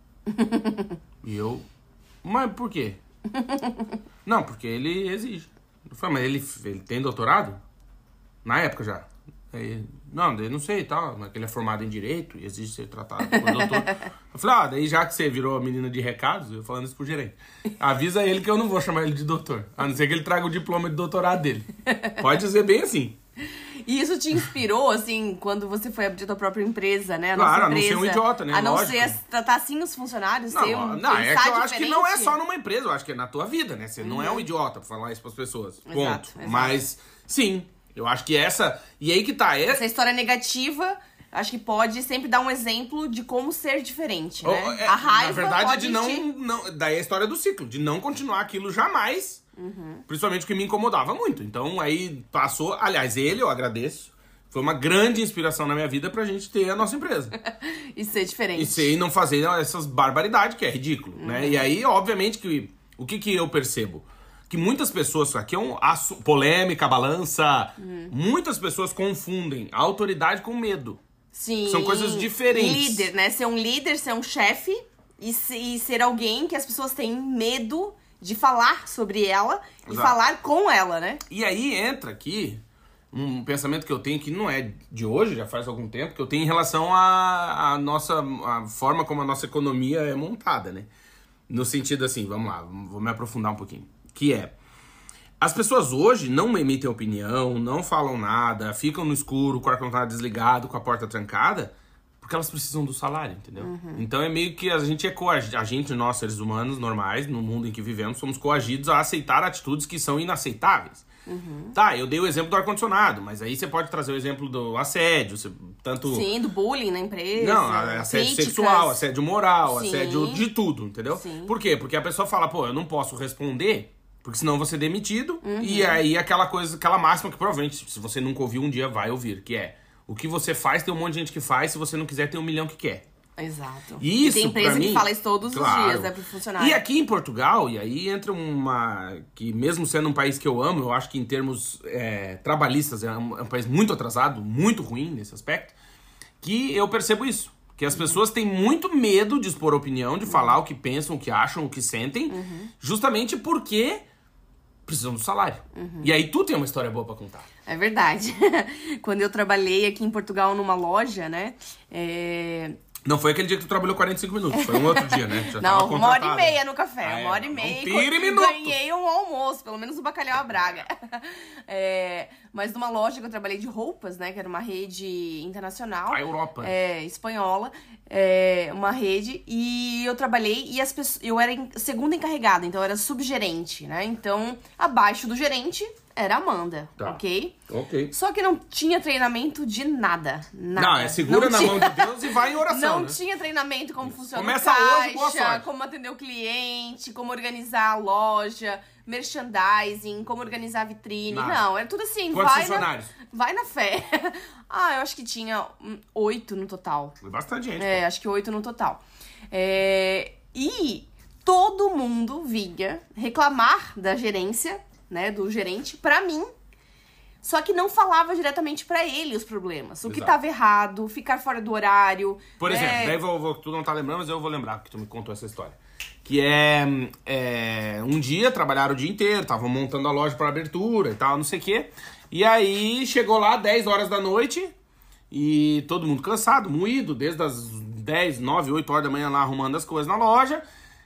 E eu... Mas por quê? Não, porque ele exige. Eu falei, mas ele tem doutorado? Na época já. Aí, não, eu não sei e tal, mas ele é formado em Direito e exige ser tratado por doutor. Eu falei, daí já que você virou a menina de recados, eu falando isso pro gerente, avisa ele que eu não vou chamar ele de doutor, a não ser que ele traga o diploma de doutorado dele. Pode dizer bem assim. E isso te inspirou, assim, quando você foi abrir a tua própria empresa, né? Claro, a não ser um idiota, né? A não Lógico. ser tratar assim os funcionários, Não, é que eu acho que não é só numa empresa, eu acho que é na tua vida, né? Você não é um idiota pra falar isso pras pessoas. Ponto. Exato. Mas, sim, eu acho que essa... E aí que tá... Essa história negativa, acho que pode sempre dar um exemplo de como ser diferente, né? A raiva na verdade, pode de não... Daí é a história do ciclo, de não continuar aquilo jamais. Principalmente o que me incomodava muito. Então, aí passou... Aliás, eu agradeço. Foi uma grande inspiração na minha vida pra gente ter a nossa empresa. E ser diferente. E não fazer essas barbaridades, que é ridículo, né? E aí, obviamente, que o que eu percebo? Que muitas pessoas... Aqui é polêmica, balança. Muitas pessoas confundem a autoridade com medo. Sim. São coisas diferentes. Líder, né? Ser um líder, ser um chefe e ser alguém que as pessoas têm medo de falar sobre ela e falar com ela, né? E aí entra aqui um pensamento que eu tenho que não é de hoje, já faz algum tempo, que eu tenho em relação à a forma como a nossa economia é montada, né? No sentido assim, vamos lá, vou me aprofundar um pouquinho. Que é, as pessoas hoje não emitem opinião, não falam nada, ficam no escuro, com o ar-condicionado desligado, com a porta trancada, porque elas precisam do salário, entendeu? Então é meio que a gente nós seres humanos normais, no mundo em que vivemos, somos coagidos a aceitar atitudes que são inaceitáveis. Tá, eu dei o exemplo do ar-condicionado, mas aí você pode trazer o exemplo do assédio, tanto... Sim, do bullying na empresa. Não, assédio sexual, assédio moral, Sim. assédio de tudo, entendeu? Sim. Por quê? Porque a pessoa fala, eu não posso responder, porque senão eu vou ser demitido, e aí aquela máxima que provavelmente, se você nunca ouviu um dia, vai ouvir, que é, o que você faz, tem um monte de gente que faz, se você não quiser, tem 1 milhão que quer. Exato. E isso, tem empresa pra mim, que fala isso todos os dias, né, pro funcionário. E aqui em Portugal, e aí entra que mesmo sendo um país que eu amo, eu acho que em termos trabalhistas é um país muito atrasado, muito ruim nesse aspecto, que eu percebo isso. Que as pessoas têm muito medo de expor opinião, de falar o que pensam, o que acham, o que sentem, justamente porque precisam do salário. E aí tu tem uma história boa pra contar. É verdade. Quando eu trabalhei aqui em Portugal numa loja, né, Não foi aquele dia que tu trabalhou 45 minutos, foi um outro dia, né? Já não, tava 1h30 no café, 1h30. Tira minuto. Ganhei um almoço, pelo menos o bacalhau à Braga. Mas numa loja que eu trabalhei de roupas, né? Que era uma rede internacional. A Europa. Espanhola. Uma rede. E eu trabalhei e eu era segunda encarregada, então eu era subgerente, né? Então, abaixo do gerente era a Amanda, ok? Só que não tinha treinamento de nada. Não, segura na mão de Deus e vai em oração, Não tinha treinamento como funciona Começa o caixa, hoje, boa sorte. como atender o cliente, como organizar a loja, merchandising, como organizar a vitrine. Nada. Não, era tudo assim. Quantos funcionários? Vai na fé. Eu acho que tinha 8 no total. Foi bastante gente. Acho que 8 no total. E todo mundo vinha reclamar da gerência, né, do gerente, pra mim. Só que não falava diretamente pra ele os problemas. O que tava errado, ficar fora do horário. Por exemplo, daí tu não tá lembrando, mas eu vou lembrar, porque tu me contou essa história. Que um dia, trabalharam o dia inteiro, estavam montando a loja pra abertura e tal, não sei o quê. E aí, chegou lá 10 horas da noite, e todo mundo cansado, moído, desde as 10, 9, 8 horas da manhã lá arrumando as coisas na loja.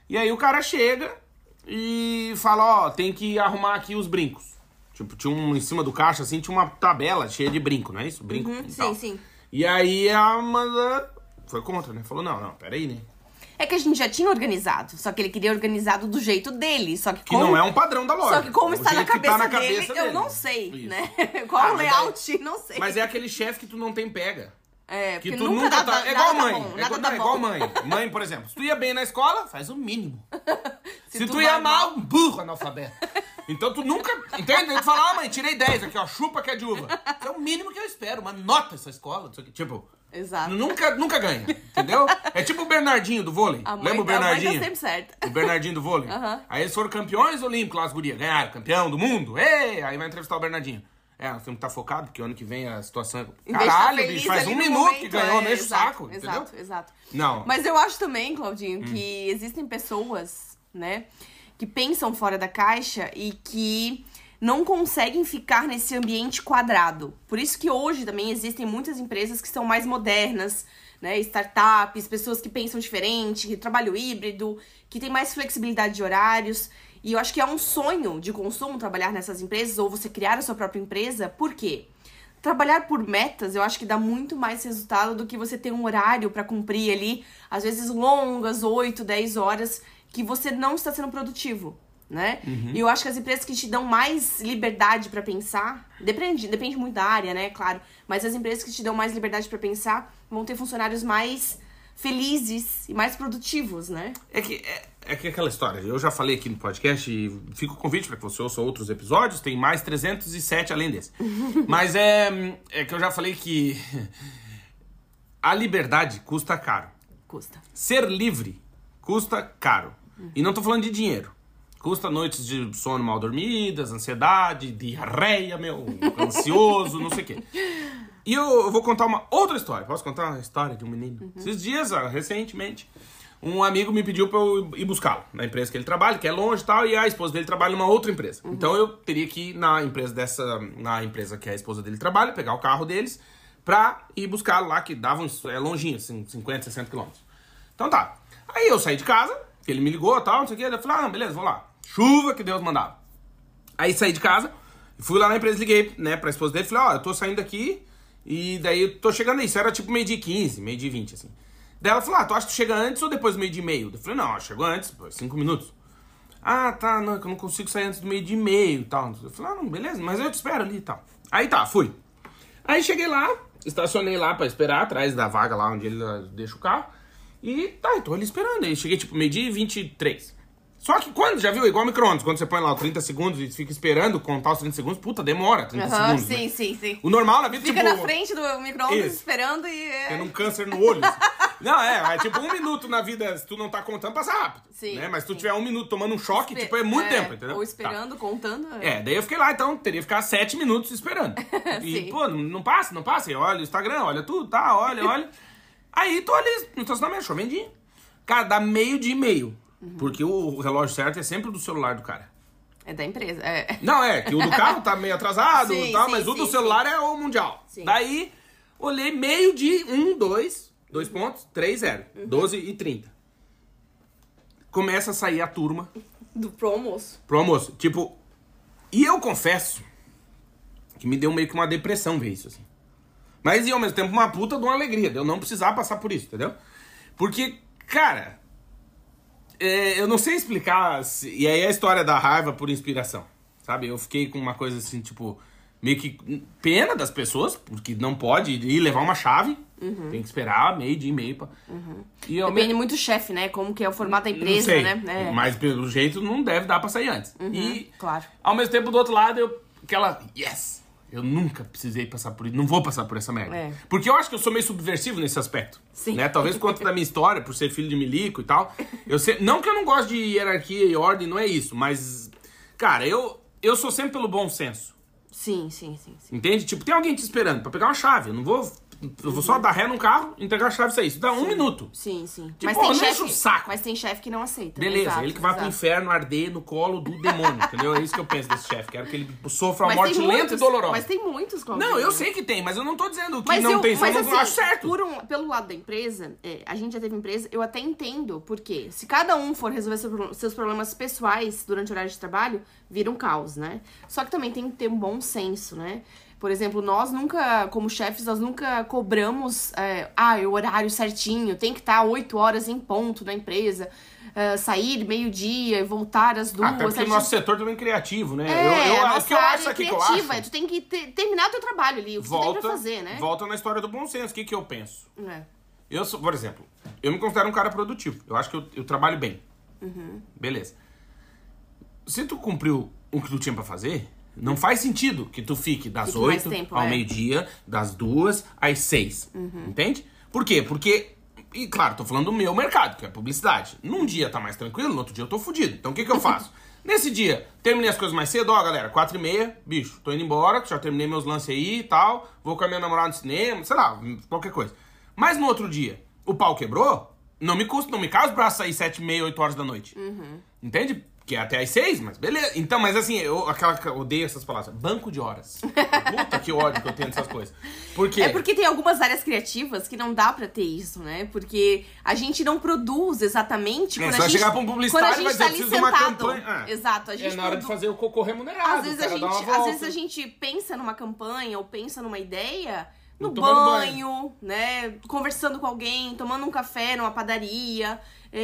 E aí o cara chega e fala, ó, tem que arrumar aqui os brincos. Tipo, tinha em cima do caixa, assim, tinha uma tabela cheia de brinco, não é isso? Brinco e tal. Sim. E aí a Amanda foi contra, né? Falou, não, peraí, né? É que a gente já tinha organizado, só que ele queria organizado do jeito dele, só que Que não é um padrão da loja. Só que como o está na jeito que cabeça, tá na dele, cabeça eu dele. não sei, Isso. né? Qual o mas layout, não sei. Mas é aquele chefe que tu não tem pega. É, Que porque tu nunca nunca dá, tá... É igual nada mãe. tá bom, É nada igual, tá não, é igual bom. mãe. Mãe, por exemplo, se tu ia bem na escola, faz o mínimo. Se tu vai ia mal, um burro analfabeto. Então tu nunca... Entende? Tu fala, mãe, tirei 10 aqui, ó, chupa que é de uva. É o mínimo que eu espero, uma nota essa escola. Não sei o quê. Tipo... Exato. Nunca ganha, entendeu? É tipo o Bernardinho do vôlei. Lembra o Bernardinho? A mãe tá sempre certa. O Bernardinho do vôlei. Aí eles foram campeões olímpicos lá, as gurias. Ganharam, campeão do mundo. Ei! Aí vai entrevistar o Bernardinho. Nós temos que estar focado, porque o ano que vem a situação... Em vez de tá Caralho, feliz bicho, faz ali um no minuto momento, que ganhou, não enche o exato, saco, entendeu? Exato. Não. Mas eu acho também, Claudinho, que existem pessoas, né, que pensam fora da caixa e que não conseguem ficar nesse ambiente quadrado. Por isso que hoje também existem muitas empresas que são mais modernas, né, startups, pessoas que pensam diferente, que trabalham híbrido, que tem mais flexibilidade de horários. E eu acho que é um sonho de consumo trabalhar nessas empresas ou você criar a sua própria empresa. Por quê? Trabalhar por metas, eu acho que dá muito mais resultado do que você ter um horário pra cumprir ali, às vezes longas, 8, 10 horas, que você não está sendo produtivo, né? E eu acho que as empresas que te dão mais liberdade pra pensar, depende muito da área, né, claro, mas as empresas que te dão mais liberdade pra pensar vão ter funcionários mais felizes e mais produtivos, né? É que aquela história, eu já falei aqui no podcast e fica o convite para que você ouça outros episódios, tem mais 307 além desse. Mas é que eu já falei que a liberdade custa caro. Custa. Ser livre custa caro. E não tô falando de dinheiro. Custa noites de sono mal dormidas, ansiedade, diarreia, ansioso, não sei o quê. E eu vou contar uma outra história. Posso contar uma história de um menino? Esses dias, recentemente, um amigo me pediu pra eu ir buscá-lo na empresa que ele trabalha, que é longe e tal, e a esposa dele trabalha numa outra empresa. Então eu teria que ir na empresa que a esposa dele trabalha, pegar o carro deles pra ir buscá-lo lá, que dava longinho, assim, 50, 60 quilômetros. Então tá. Aí eu saí de casa, ele me ligou e tal, não sei o quê, eu falei, beleza, vou lá. Chuva que Deus mandava. Aí saí de casa, fui lá na empresa, liguei, né, pra esposa dele, falei, eu tô saindo daqui, e daí eu tô chegando aí. Isso era tipo 12h15, 12h20, assim. Daí ela falou, tu acha que tu chega antes ou depois do 12h30? Eu falei, não, eu chego antes, 5 minutos. Tá, não, é que eu não consigo sair antes do 12h30 e tal. Eu falei, não, beleza, mas eu te espero ali e tal. Aí tá, fui. Aí cheguei lá, estacionei lá pra esperar, atrás da vaga lá onde ele deixa o carro. E tá, eu tô ali esperando. Aí cheguei tipo 12h23. Só que quando, já viu, igual micro-ondas, quando você põe lá 30 segundos e fica esperando contar os 30 segundos, puta, demora 30 segundos. Sim, né? sim. O normal na vida, Fica tipo... na frente do micro-ondas esperando e... Tendo um câncer no olho. Assim. Não, é tipo 1 minuto na vida, se tu não tá contando, passa rápido. Sim. Né? Mas se tu tiver 1 minuto tomando um choque, tipo, é muito tempo, entendeu? Ou esperando, contando. Daí eu fiquei lá, então, teria que ficar 7 minutos esperando. E, Sim. pô, não passa. E olha o Instagram, olha tudo, tá, olha. Aí tô ali no estacionamento, chovendinho. Cara, dá 12h30. Porque o relógio certo é sempre o do celular do cara. É da empresa, Não, que o do carro tá meio atrasado e tal, mas o do celular é o mundial. Sim. Daí, olhei meio de 2 pontos, 3-0, 12h30. Começa a sair a turma. Pro almoço. Pro almoço. Tipo, e eu confesso que me deu meio que uma depressão ver isso, assim. Mas, e ao mesmo tempo, uma puta de uma alegria, de eu não precisar passar por isso, entendeu? Porque, cara... eu não sei explicar, e aí é a história da raiva por inspiração, sabe? Eu fiquei com uma coisa assim, tipo, meio que pena das pessoas, porque não pode ir levar uma chave, tem que esperar 12h30 pra... E Depende muito do chefe, né? Como que é o formato da empresa, não sei, né? mas pelo jeito não deve dar pra sair antes. E, claro. ao mesmo tempo, do outro lado, eu nunca precisei passar por isso, não vou passar por essa merda. Porque eu acho que eu sou meio subversivo nesse aspecto. Sim. Né? Talvez por conta da minha história, por ser filho de milico e tal. Não que eu não gosto de hierarquia e ordem, não é isso. Mas, cara, eu sou sempre pelo bom senso. Sim. Entende? Tipo, tem alguém te esperando pra pegar uma chave. Eu não vou Eu vou só dar ré num carro, entregar a chave e sair. Isso dá 1 minuto. Sim, sim. Tipo, não enche o saco. Mas tem chefe que não aceita. Beleza, Exato, ele que vai pro inferno arder no colo do demônio, entendeu? É isso que eu penso desse chefe. Quero que ele sofra uma morte lenta e dolorosa. Mas tem muitos, Claudinho. Não, eu sei que tem, mas eu não tô dizendo que Mas não tem, só mas não assim, acho certo. Pelo lado da empresa, a gente já teve empresa, eu até entendo, porque se cada um for resolver seus problemas pessoais durante o horário de trabalho, vira um caos, né? Só que também tem que ter um bom senso, né? Por exemplo, nós nunca, como chefes, nós nunca cobramos o horário certinho, tem que estar 8 horas em ponto na empresa, sair meio-dia e voltar às 2. Até porque o nosso setor também é criativo, né? A nossa área aqui criativa, que eu acho. tu tem que terminar teu trabalho ali, o que tu tem pra fazer, né? Volta na história do bom senso. O que eu penso? É. Eu sou, por exemplo, eu me considero um cara produtivo. Eu acho que eu trabalho bem. Beleza. Se tu cumpriu o que tu tinha pra fazer, não faz sentido que tu fique das 8 ao meio-dia, das 2 às 6. Entende? Por quê? Porque, e claro, tô falando do meu mercado, que é publicidade. Num dia tá mais tranquilo, no outro dia eu tô fudido. Então o que eu faço? Nesse dia, terminei as coisas mais cedo, ó, galera, 4h30, bicho, tô indo embora, já terminei meus lances aí e tal, vou com a minha namorada no cinema, sei lá, qualquer coisa. Mas no outro dia, o pau quebrou, não me causa pra sair 7h30, 8 horas da noite. Entende? Que é até às 6, mas beleza. Então, mas assim, eu odeio essas palavras. Banco de horas. Puta que ódio que eu tenho dessas coisas. Por quê? É porque tem algumas áreas criativas que não dá pra ter isso, né? Porque a gente não produz exatamente quando a gente... Você vai chegar pra um publicitário e vai dizer, tá preciso de uma campanha. Exato, a gente na hora de fazer o cocô remunerado. Às vezes a gente pensa numa campanha ou pensa numa ideia no banho, né? Conversando com alguém, tomando um café numa padaria,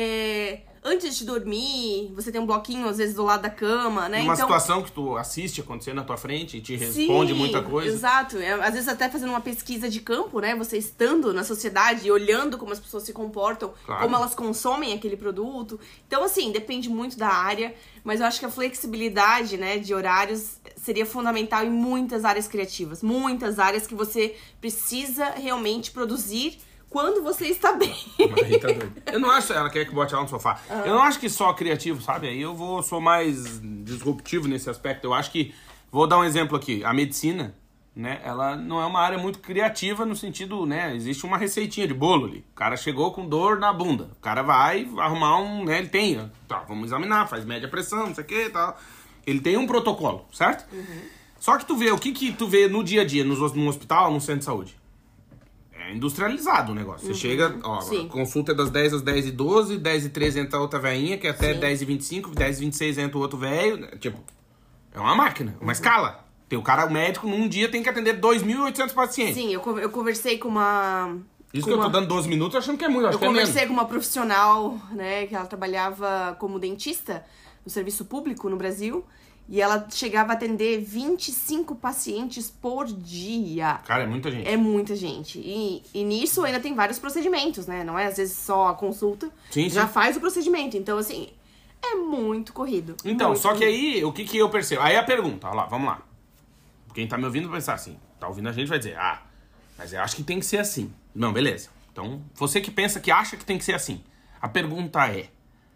antes de dormir, você tem um bloquinho, às vezes, do lado da cama, né? Uma situação que tu assiste acontecer na tua frente e te responde muita coisa. Exato. Às vezes até fazendo uma pesquisa de campo, né? Você estando na sociedade e olhando como as pessoas se comportam, como elas consomem aquele produto. Então, assim, depende muito da área, mas eu acho que a flexibilidade, né, de horários seria fundamental em muitas áreas criativas. Muitas áreas que você precisa realmente produzir quando você está bem. Tá doido. Eu não acho, ela quer que bote ela no sofá. Eu não acho que só criativo, sabe? Aí eu sou mais disruptivo nesse aspecto. Eu acho que, vou dar um exemplo aqui, a medicina, né? Ela não é uma área muito criativa no sentido, né? Existe uma receitinha de bolo ali. O cara chegou com dor na bunda. O cara vai arrumar né? Ele tem, tá, vamos examinar, faz média pressão, não sei o que e tal. Ele tem um protocolo, certo? Só que tu vê, o que tu vê no dia a dia, no hospital, no centro de saúde? É industrializado o negócio. Você chega, ó, a consulta é das 10 às 10h12, 10h13 entra a outra veinha, que é até 10h25, 10h26 entra o outro velho. Tipo, é uma máquina, uma escala. Tem o médico, num dia tem que atender 2.800 pacientes. Sim, eu conversei com uma... Isso que eu tô dando 12 minutos achando que é muito, acho que é menos. Eu conversei com uma profissional, né, que ela trabalhava como dentista no serviço público no Brasil. E ela chegava a atender 25 pacientes por dia. Cara, é muita gente. É muita gente. E nisso ainda tem vários procedimentos, né? Não é às vezes só a consulta. Sim, já faz o procedimento. Então, assim, é muito corrido. Então, muito só corrido. que aí, o que eu percebo? Aí a pergunta, ó lá, vamos lá. Quem tá me ouvindo vai pensar assim, tá ouvindo a gente vai dizer, mas eu acho que tem que ser assim. Não, beleza. Então, você que pensa que acha que tem que ser assim. A pergunta é,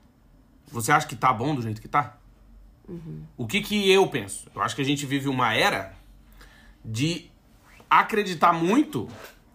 você acha que tá bom do jeito que tá? O que eu penso? Eu acho que a gente vive uma era de acreditar muito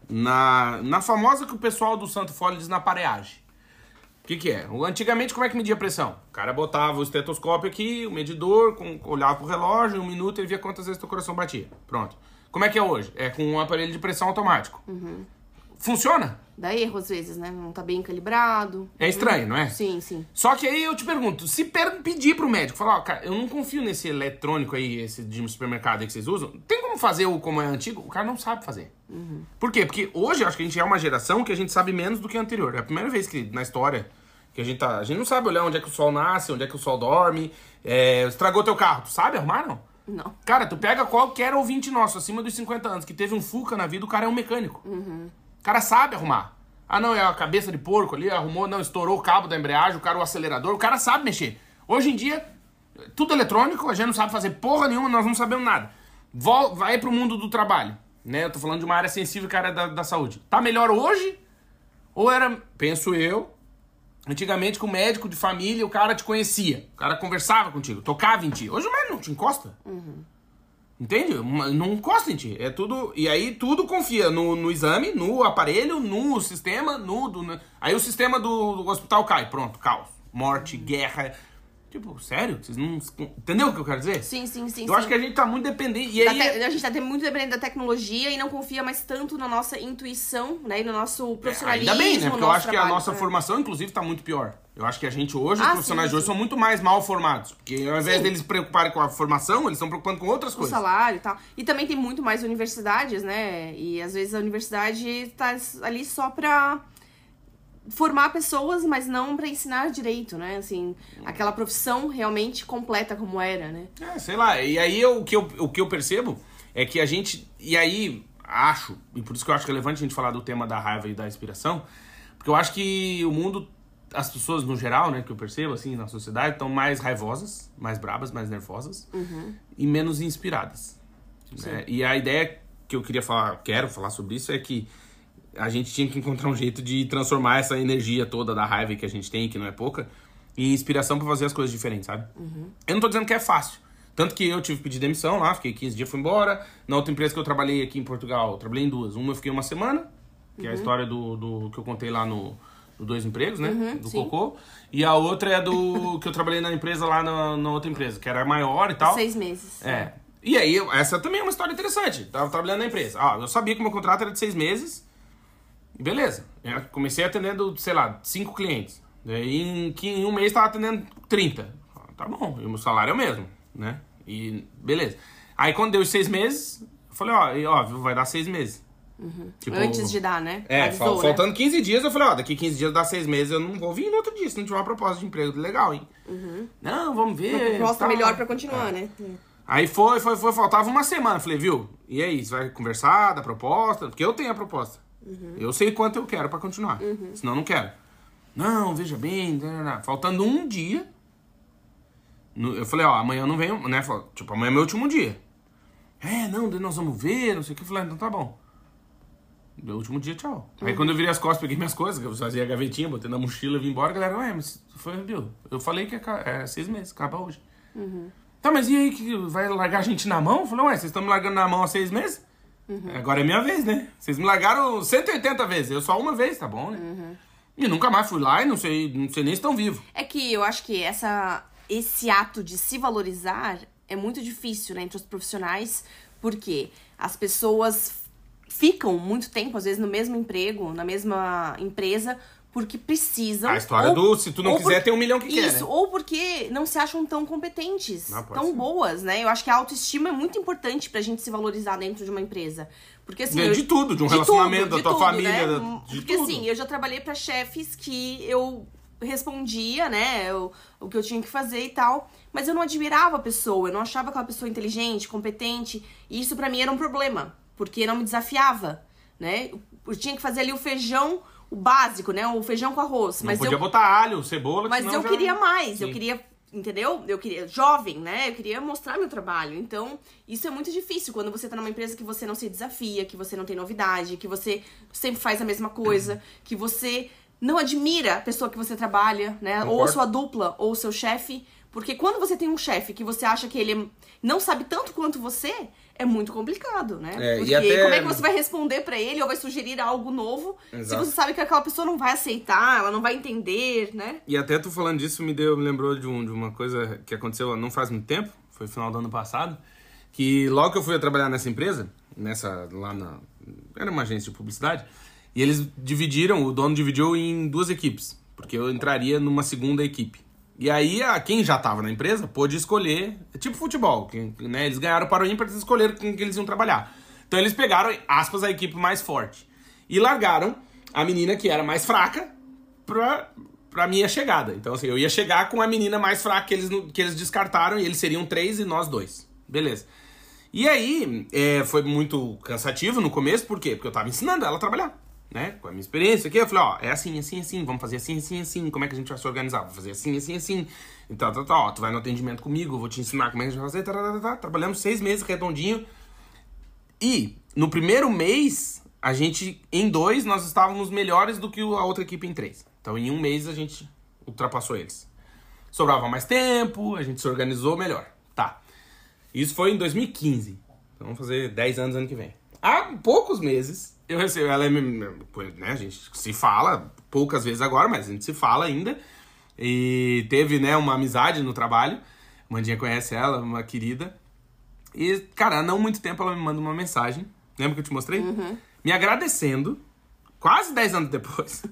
na famosa que o pessoal do Santo Fole diz na pareagem. O que é? Antigamente, como é que media a pressão? O cara botava o estetoscópio aqui, o medidor, olhava pro relógio, em 1 minuto ele via quantas vezes teu coração batia. Pronto. Como é que é hoje? É com um aparelho de pressão automático. Funciona? Dá erro às vezes, né? Não tá bem calibrado. É estranho, não é? Sim, sim. Só que aí eu te pergunto, se pedir pro médico, falar, ó, cara, eu não confio nesse eletrônico aí, esse de supermercado aí que vocês usam, tem como fazer como é antigo? O cara não sabe fazer. Por quê? Porque hoje eu acho que a gente é uma geração que a gente sabe menos do que a anterior. É a primeira vez que na história que a gente não sabe olhar onde é que o sol nasce, onde é que o sol dorme, estragou teu carro, tu sabe arrumar, não? Não. Cara, tu pega qualquer ouvinte nosso, acima dos 50 anos, que teve um Fuca na vida, o cara é um mecânico. O cara sabe arrumar. Ah, não, é a cabeça de porco ali, arrumou, não, estourou o cabo da embreagem, o acelerador, o cara sabe mexer. Hoje em dia, tudo eletrônico, a gente não sabe fazer porra nenhuma, nós não sabemos nada. Vai pro mundo do trabalho, né? Eu tô falando de uma área sensível, que é a área da saúde. Tá melhor hoje? Ou era, penso eu, antigamente com o médico de família, o cara te conhecia, o cara conversava contigo, tocava em ti. Hoje o médico não te encosta. Entende? Não encosta em ti. É tudo. E aí tudo confia no exame, no aparelho, no sistema, aí o sistema do hospital cai. Pronto, caos. Morte, guerra. Tipo, sério? Vocês não. Entendeu o que eu quero dizer? Sim. Eu acho que a gente tá muito dependente. E aí a gente tá muito dependente da tecnologia e não confia mais tanto na nossa intuição, né? E no nosso profissionalismo. Ainda bem, né? Porque eu acho que a trabalho, nossa formação, inclusive, tá muito pior. Eu acho que a gente hoje, os Ah, profissionais sim, de hoje, sim. são muito mais mal formados. Porque ao invés Sim. deles se preocuparem com a formação, eles estão preocupando com outras o coisas. salário e tal. E também tem muito mais universidades, né? E às vezes a universidade tá ali só pra formar pessoas, mas não pra ensinar direito, né? Assim, aquela profissão realmente completa como era, né? Sei lá. E aí o que eu percebo é que a gente... E aí, acho, e por isso que eu acho relevante a gente falar do tema da raiva e da inspiração, porque eu acho que o mundo, as pessoas no geral, né, que eu percebo, assim, na sociedade, estão mais raivosas, mais brabas, mais nervosas e menos inspiradas. Né? E a ideia que eu quero falar sobre isso é que a gente tinha que encontrar um jeito de transformar essa energia toda da raiva que a gente tem, que não é pouca, em inspiração pra fazer as coisas diferentes, sabe? Eu não tô dizendo que é fácil. Tanto que eu tive que pedir demissão lá, fiquei 15 dias, fui embora. Na outra empresa que eu trabalhei aqui em Portugal, eu trabalhei em duas. Uma eu fiquei uma semana, que é a história do que eu contei lá no Dois Empregos, né? Do sim. Cocô. E a outra é do que eu trabalhei na empresa lá na outra empresa, que era maior e tal. 6 meses. É. E aí, essa também é uma história interessante. Tava trabalhando na empresa. Eu sabia que o meu contrato era de 6 meses. Beleza. Eu comecei atendendo, sei lá, 5 clientes. Daí em um mês tava atendendo 30. Tá bom, e o meu salário é o mesmo, né? E beleza. Aí quando deu os 6 meses, eu falei, vai dar 6 meses. Tipo, Antes de dar, né? É, Avisou, né? faltando 15 dias, eu falei, daqui 15 dias dá 6 meses, eu não vou vir no outro dia, se não tiver uma proposta de emprego legal, hein? Não, vamos ver. Uma proposta tal. melhor pra continuar, né? Aí foi, faltava uma semana. Falei, viu? E aí, você vai conversar da proposta? Porque eu tenho a proposta. Eu sei quanto eu quero pra continuar. Senão eu não quero. Não, veja bem. Faltando um dia. Eu falei, amanhã eu não venho, né? Tipo, amanhã é meu último dia. Não, daí nós vamos ver, não sei o que. Eu falei, então tá bom. Meu último dia, tchau. Aí quando eu virei as costas, peguei minhas coisas, que eu fazia a gavetinha, botei na mochila e vim embora, a galera, mas foi, viu? Eu falei que é 6 meses, acaba hoje. Tá, mas e aí, que vai largar a gente na mão? Eu falei, vocês estão me largando na mão há 6 meses? Agora é minha vez, né? Vocês me largaram 180 vezes, eu só uma vez, tá bom, né? E nunca mais fui lá e não sei nem se estão vivos. É que eu acho que esse ato de se valorizar é muito difícil, né, entre os profissionais, porque as pessoas ficam muito tempo, às vezes, no mesmo emprego, na mesma empresa, porque precisam. A história se tu não quiser, tem 1 milhão que quer, isso, né? ou porque não se acham tão competentes, Pode tão ser. boas, né? Eu acho que a autoestima é muito importante pra gente se valorizar dentro de uma empresa. Porque assim... De tudo, de um relacionamento, da tua família, né? de Porque tudo. assim, eu já trabalhei pra chefes que eu respondia, né, o que eu tinha que fazer e tal, mas eu não admirava a pessoa, eu não achava aquela pessoa inteligente, competente, e isso pra mim era um problema, porque não me desafiava, né? Eu tinha que fazer ali o feijão, o básico, né, o feijão com arroz, Não mas podia botar alho, cebola, mas senão eu já... queria mais, Sim. eu queria, entendeu? Eu queria, jovem, né? Eu queria mostrar meu trabalho. Então, isso é muito difícil quando você tá numa empresa que você não se desafia, que você não tem novidade, que você sempre faz a mesma coisa, que você não admira a pessoa que você trabalha, né? Concordo. Ou a sua dupla, ou o seu chefe. Porque quando você tem um chefe que você acha que ele não sabe tanto quanto você, é muito complicado, né? É, e porque até- como é que você vai responder pra ele ou vai sugerir algo novo Exato. se você sabe que aquela pessoa não vai aceitar, ela não vai entender, né? E até tu falando disso me lembrou de uma coisa que aconteceu não faz muito tempo, foi final do ano passado, que logo que eu fui a trabalhar nessa empresa, era uma agência de publicidade, e eles o dono dividiu em 2 equipes, porque eu entraria numa segunda equipe. E aí, quem já estava na empresa pôde escolher, tipo futebol, né? Eles ganharam para o ímpar, eles escolheram com que eles iam trabalhar. Então eles pegaram, aspas, a equipe mais forte. E largaram a menina que era mais fraca pra minha chegada. Então assim, eu ia chegar com a menina mais fraca que eles descartaram, e eles seriam 3 e nós 2. Beleza. E aí, foi muito cansativo no começo, por quê? Porque eu tava ensinando ela a trabalhar. Né? Com a minha experiência aqui, eu falei, é assim, assim, assim, vamos fazer assim, assim, assim, como é que a gente vai se organizar? Vou fazer assim, assim, assim, então, tu vai no atendimento comigo, eu vou te ensinar como é que a gente vai fazer, trabalhamos 6 meses redondinho, e no primeiro mês, em 2, nós estávamos melhores do que a outra equipe em 3, então em 1 mês a gente ultrapassou eles, sobrava mais tempo, a gente se organizou melhor, tá, isso foi em 2015, Vamos fazer 10 anos ano que vem. Há poucos meses, eu recebo... Ela é... Né, a gente se fala poucas vezes agora, mas a gente se fala ainda. E teve, né, uma amizade no trabalho. A Mandinha conhece ela, uma querida. E, cara, há não muito tempo ela me manda uma mensagem. Lembra que eu te mostrei? Uhum. Me agradecendo, quase 10 anos depois,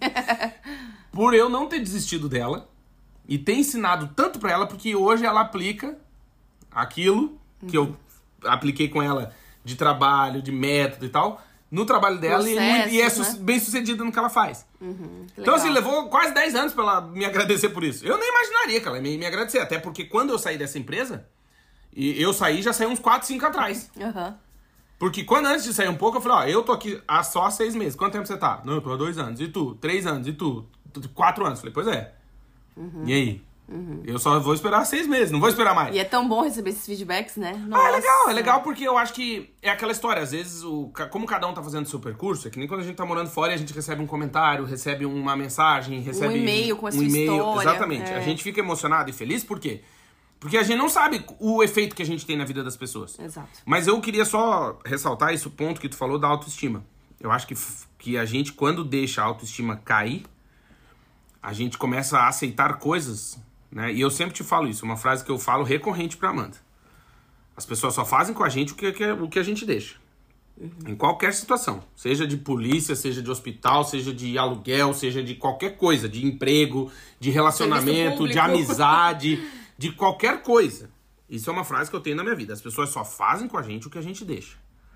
por eu não ter desistido dela. E ter ensinado tanto pra ela, porque hoje ela aplica aquilo que eu apliquei com ela de trabalho, de método e tal, no trabalho dela e é Processos, né? bem sucedida no que ela faz. Então, assim, levou quase 10 anos pra ela me agradecer por isso. Eu nem imaginaria que ela ia me agradecer, até porque quando eu saí dessa empresa, e eu saí, já saí uns 4, 5 atrás. Uhum. Porque quando antes de sair um pouco, eu falei, ó, eu tô aqui há só 6 meses. Quanto tempo você tá? Não, eu tô há 2 anos. E tu? 3 anos. E tu? 4 anos. Falei, pois é. E aí? Eu só vou esperar 6 meses, não vou esperar mais. E é tão bom receber esses feedbacks, né? É legal porque eu acho que é aquela história, às vezes, como cada um tá fazendo o seu percurso, é que nem quando a gente tá morando fora e a gente recebe um comentário, recebe uma mensagem, recebe um e-mail com a sua história. Exatamente, a gente fica emocionado e feliz, por quê? Porque a gente não sabe o efeito que a gente tem na vida das pessoas. Exato. Mas eu queria só ressaltar esse ponto que tu falou da autoestima. Eu acho que a gente, quando deixa a autoestima cair, a gente começa a aceitar coisas, né? E eu sempre te falo isso, uma frase que eu falo recorrente pra Amanda. As pessoas só fazem com a gente o que a gente deixa. Em qualquer situação. Seja de polícia, seja de hospital, seja de aluguel, seja de qualquer coisa. De emprego, de relacionamento, de amizade, de qualquer coisa. Isso é uma frase que eu tenho na minha vida. As pessoas só fazem com a gente o que a gente deixa.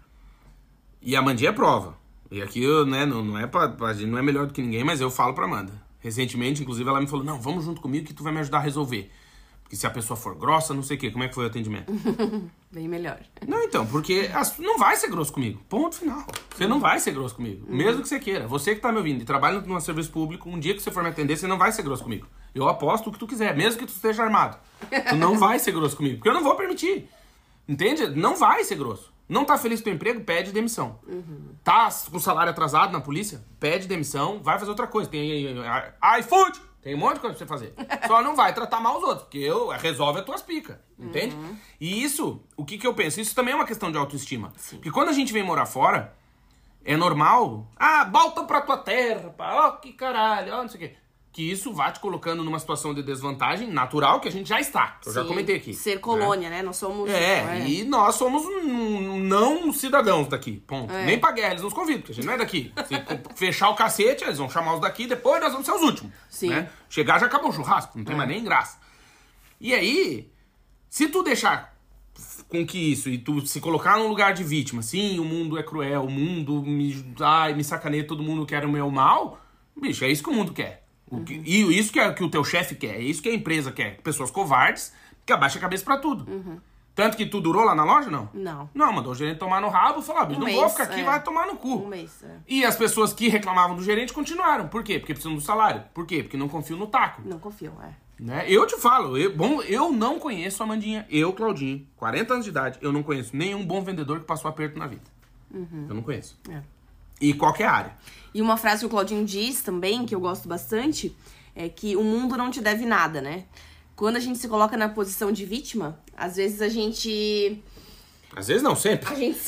E a Amandinha é prova. E aqui, né, não é melhor do que ninguém, mas eu falo pra Amanda. Recentemente, inclusive, ela me falou, não, vamos junto comigo que tu vai me ajudar a resolver. Porque se a pessoa for grossa, não sei o quê. Como é que foi o atendimento? Bem melhor. Não, então, porque não vai ser grosso comigo. Ponto final. Você não vai ser grosso comigo. Mesmo que você queira. Você que tá me ouvindo e trabalha num serviço público, um dia que você for me atender, você não vai ser grosso comigo. Eu aposto o que tu quiser, mesmo que tu esteja armado. Tu não vai ser grosso comigo, porque eu não vou permitir. Entende? Não vai ser grosso. Não tá feliz com o teu emprego? Pede demissão. Tá com salário atrasado na polícia? Pede demissão, vai fazer outra coisa. Tem iFood! Tem um monte de coisa pra você fazer. Só não vai tratar mal os outros, porque resolve as tuas picas. Entende? E isso, o que eu penso? Isso também é uma questão de autoestima. Sim. Porque quando a gente vem morar fora, é normal... volta pra tua terra, pá. Que caralho, não sei o quê. Que isso vai te colocando numa situação de desvantagem natural que a gente já está. Eu já comentei aqui. Ser colônia, né? Nós somos... E nós somos não cidadãos daqui, ponto. Nem pra guerra eles nos convidam, porque a gente não é daqui. Se fechar o cacete, eles vão chamar os daqui, depois nós vamos ser os últimos. Sim. Né? Chegar já acabou o churrasco, não tem mais nem graça. E aí, se tu deixar com que isso, e tu se colocar num lugar de vítima, sim, o mundo é cruel, o mundo me sacaneia, todo mundo quer o meu mal, bicho, é isso que o mundo quer. E isso que o teu chefe quer, é isso que a empresa quer. Pessoas covardes que abaixam a cabeça pra tudo. Tanto que tu durou lá na loja, não? Não. Não, mandou o gerente tomar no rabo e falou, bicho, não vou ficar aqui, vai tomar no cu. Um mês, E as pessoas que reclamavam do gerente continuaram. Por quê? Porque precisam do salário. Por quê? Porque não confiam no taco. Não confio, Né? Eu te falo, eu não conheço a Amandinha, Claudinho, 40 anos de idade, eu não conheço nenhum bom vendedor que passou aperto na vida. Eu não conheço. E qualquer área. E uma frase que o Claudinho diz também, que eu gosto bastante, é que o mundo não te deve nada, né? Quando a gente se coloca na posição de vítima, às vezes a gente... Às vezes não, sempre. A gente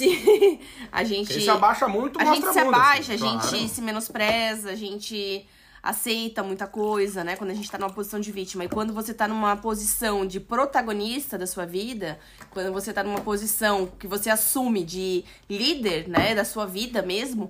Quem se abaixa muito, a mostra gente se a bunda, abaixa, assim, a gente claro. se menospreza, a gente aceita muita coisa, né? Quando a gente tá numa posição de vítima. E quando você tá numa posição de protagonista da sua vida, quando você tá numa posição que você assume de líder, né? Da sua vida mesmo,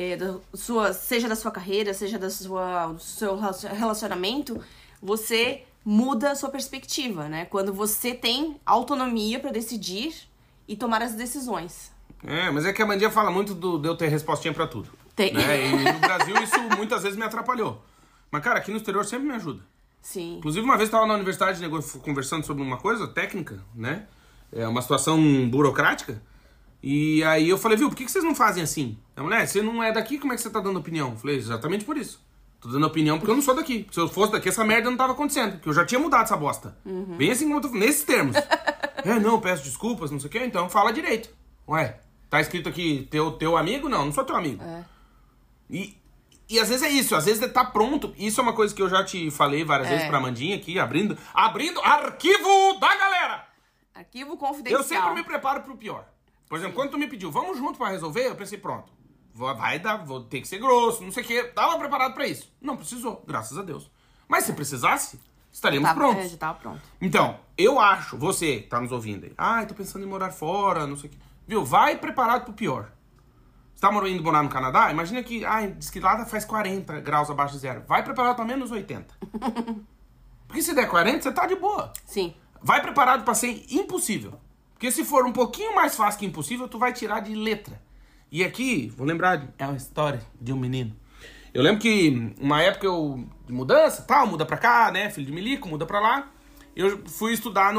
seja da sua carreira, seja do seu relacionamento, você muda a sua perspectiva, né? Quando você tem autonomia pra decidir e tomar as decisões. Mas é que a Amandinha fala muito de eu ter respostinha pra tudo. Tem. Né? E no Brasil isso muitas vezes me atrapalhou. Mas, cara, aqui no exterior sempre me ajuda. Sim. Inclusive, uma vez eu tava na universidade conversando sobre uma coisa técnica, né? Uma situação burocrática. E aí eu falei, viu, por que vocês não fazem assim? A mulher, você não é daqui, como é que você tá dando opinião? Eu falei, exatamente por isso. Tô dando opinião porque eu não sou daqui. Se eu fosse daqui, essa merda não tava acontecendo. Porque eu já tinha mudado essa bosta. Bem assim como eu tô falando, nesses termos. Não, peço desculpas, não sei o quê. Então fala direito. Ué, tá escrito aqui teu amigo? Não sou teu amigo. E às vezes é isso, às vezes tá pronto. Isso é uma coisa que eu já te falei várias vezes pra Amandinha aqui, abrindo arquivo da galera. Arquivo confidencial. Eu sempre me preparo pro pior. Por exemplo, quando tu me pediu, vamos junto pra resolver, eu pensei, pronto, vou ter que ser grosso, não sei o quê. Tava preparado pra isso. Não precisou, graças a Deus. Mas se precisasse, estaríamos prontos. Já tava pronto. Então, eu acho, você que tá nos ouvindo aí, tô pensando em morar fora, não sei o quê. Viu? Vai preparado pro pior. Você tá indo morar no Canadá? Imagina que, diz que lá faz 40 graus abaixo de zero. Vai preparado pra menos 80. Porque se der 40, você tá de boa. Sim. Vai preparado pra ser impossível. Porque se for um pouquinho mais fácil que impossível, tu vai tirar de letra. E aqui, vou lembrar, é uma história de um menino. Eu lembro que uma época de mudança, tal, muda pra cá, né? Filho de milico, muda pra lá. Eu fui estudar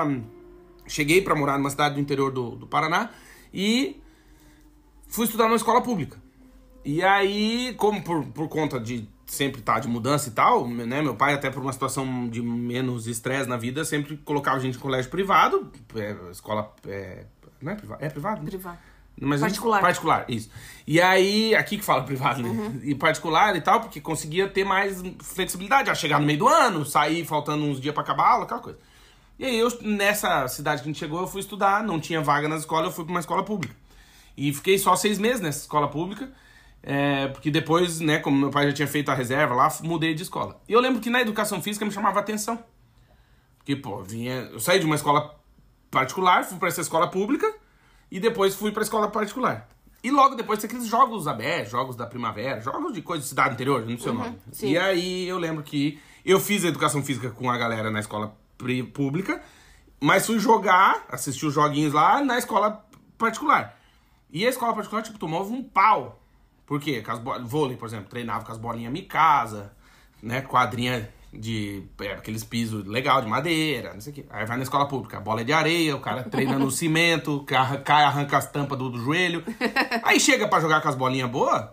cheguei pra morar numa cidade do interior do Paraná e fui estudar numa escola pública. E aí, como por conta de sempre estar de mudança e tal, né? Meu pai, até por uma situação de menos estresse na vida, sempre colocava a gente em colégio privado. Escola... não é privado? É privado? Né? Privado. Mas particular. Particular, isso. E aí, aqui que fala privado, né? E particular e tal, porque conseguia ter mais flexibilidade. Chegar no meio do ano, sair faltando uns dias pra acabar a aula, aquela coisa. E aí, nessa cidade que a gente chegou, eu fui estudar, não tinha vaga na escola, eu fui pra uma escola pública. E fiquei só 6 meses nessa escola pública, porque depois, né, como meu pai já tinha feito a reserva lá, mudei de escola. E eu lembro que na educação física me chamava a atenção. Porque, pô, eu saí de uma escola particular, fui pra essa escola pública, e depois fui pra escola particular. E logo depois tem aqueles jogos abertos, jogos da primavera, jogos de coisa de cidade interior, não sei o nome. Sim. E aí eu lembro que eu fiz a educação física com a galera na escola pública, mas fui assistir os joguinhos lá na escola particular. E a escola particular, tipo, tomava um pau. Por quê? Vôlei, por exemplo, treinava com as bolinhas Mikasa, né? Quadrinha de aqueles pisos legal de madeira, não sei o quê. Aí vai na escola pública, a bola é de areia, o cara treina no cimento, cai, arranca as tampas do joelho. Aí chega pra jogar com as bolinhas boas,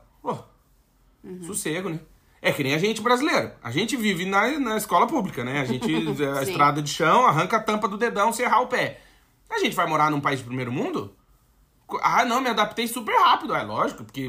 sossego, né? É que nem a gente brasileiro. A gente vive na escola pública, né? A gente, a estrada de chão, arranca a tampa do dedão se errar o pé. A gente vai morar num país de primeiro mundo? Não, me adaptei super rápido. É lógico, porque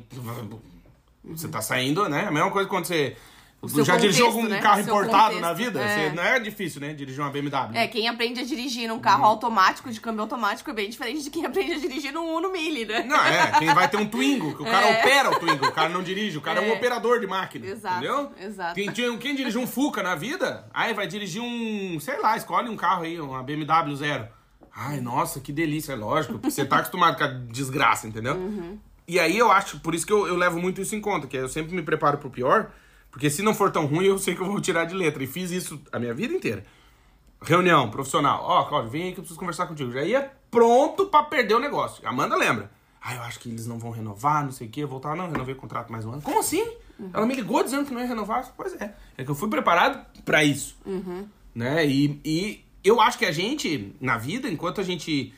você tá saindo, né? A mesma coisa quando você... Já dirigiu algum carro importado na vida? Não é difícil, né? Dirigir uma BMW. Quem aprende a dirigir num carro automático, de câmbio automático, é bem diferente de quem aprende a dirigir num Uno Mille, né? Não, quem vai ter um Twingo, que o cara opera o Twingo, o cara não dirige, o cara é um operador de máquina. Exato, entendeu? Exato. Quem dirige um Fuca na vida, aí vai dirigir sei lá, escolhe um carro aí, uma BMW 0. Ai, nossa, que delícia, é lógico, porque você tá acostumado com a desgraça, entendeu? E aí eu acho, por isso que eu levo muito isso em conta, que eu sempre me preparo pro pior. Porque se não for tão ruim, eu sei que eu vou tirar de letra. E fiz isso a minha vida inteira. Reunião profissional. Cláudio, vem aí que eu preciso conversar contigo. Já ia pronto pra perder o negócio. A Amanda lembra. Eu acho que eles não vão renovar, não sei o quê. Eu voltar, não, renovei o contrato mais um ano. Como assim? Ela me ligou dizendo que não ia renovar. Pois é. É que eu fui preparado pra isso. Né? E eu acho que a gente, na vida, enquanto a gente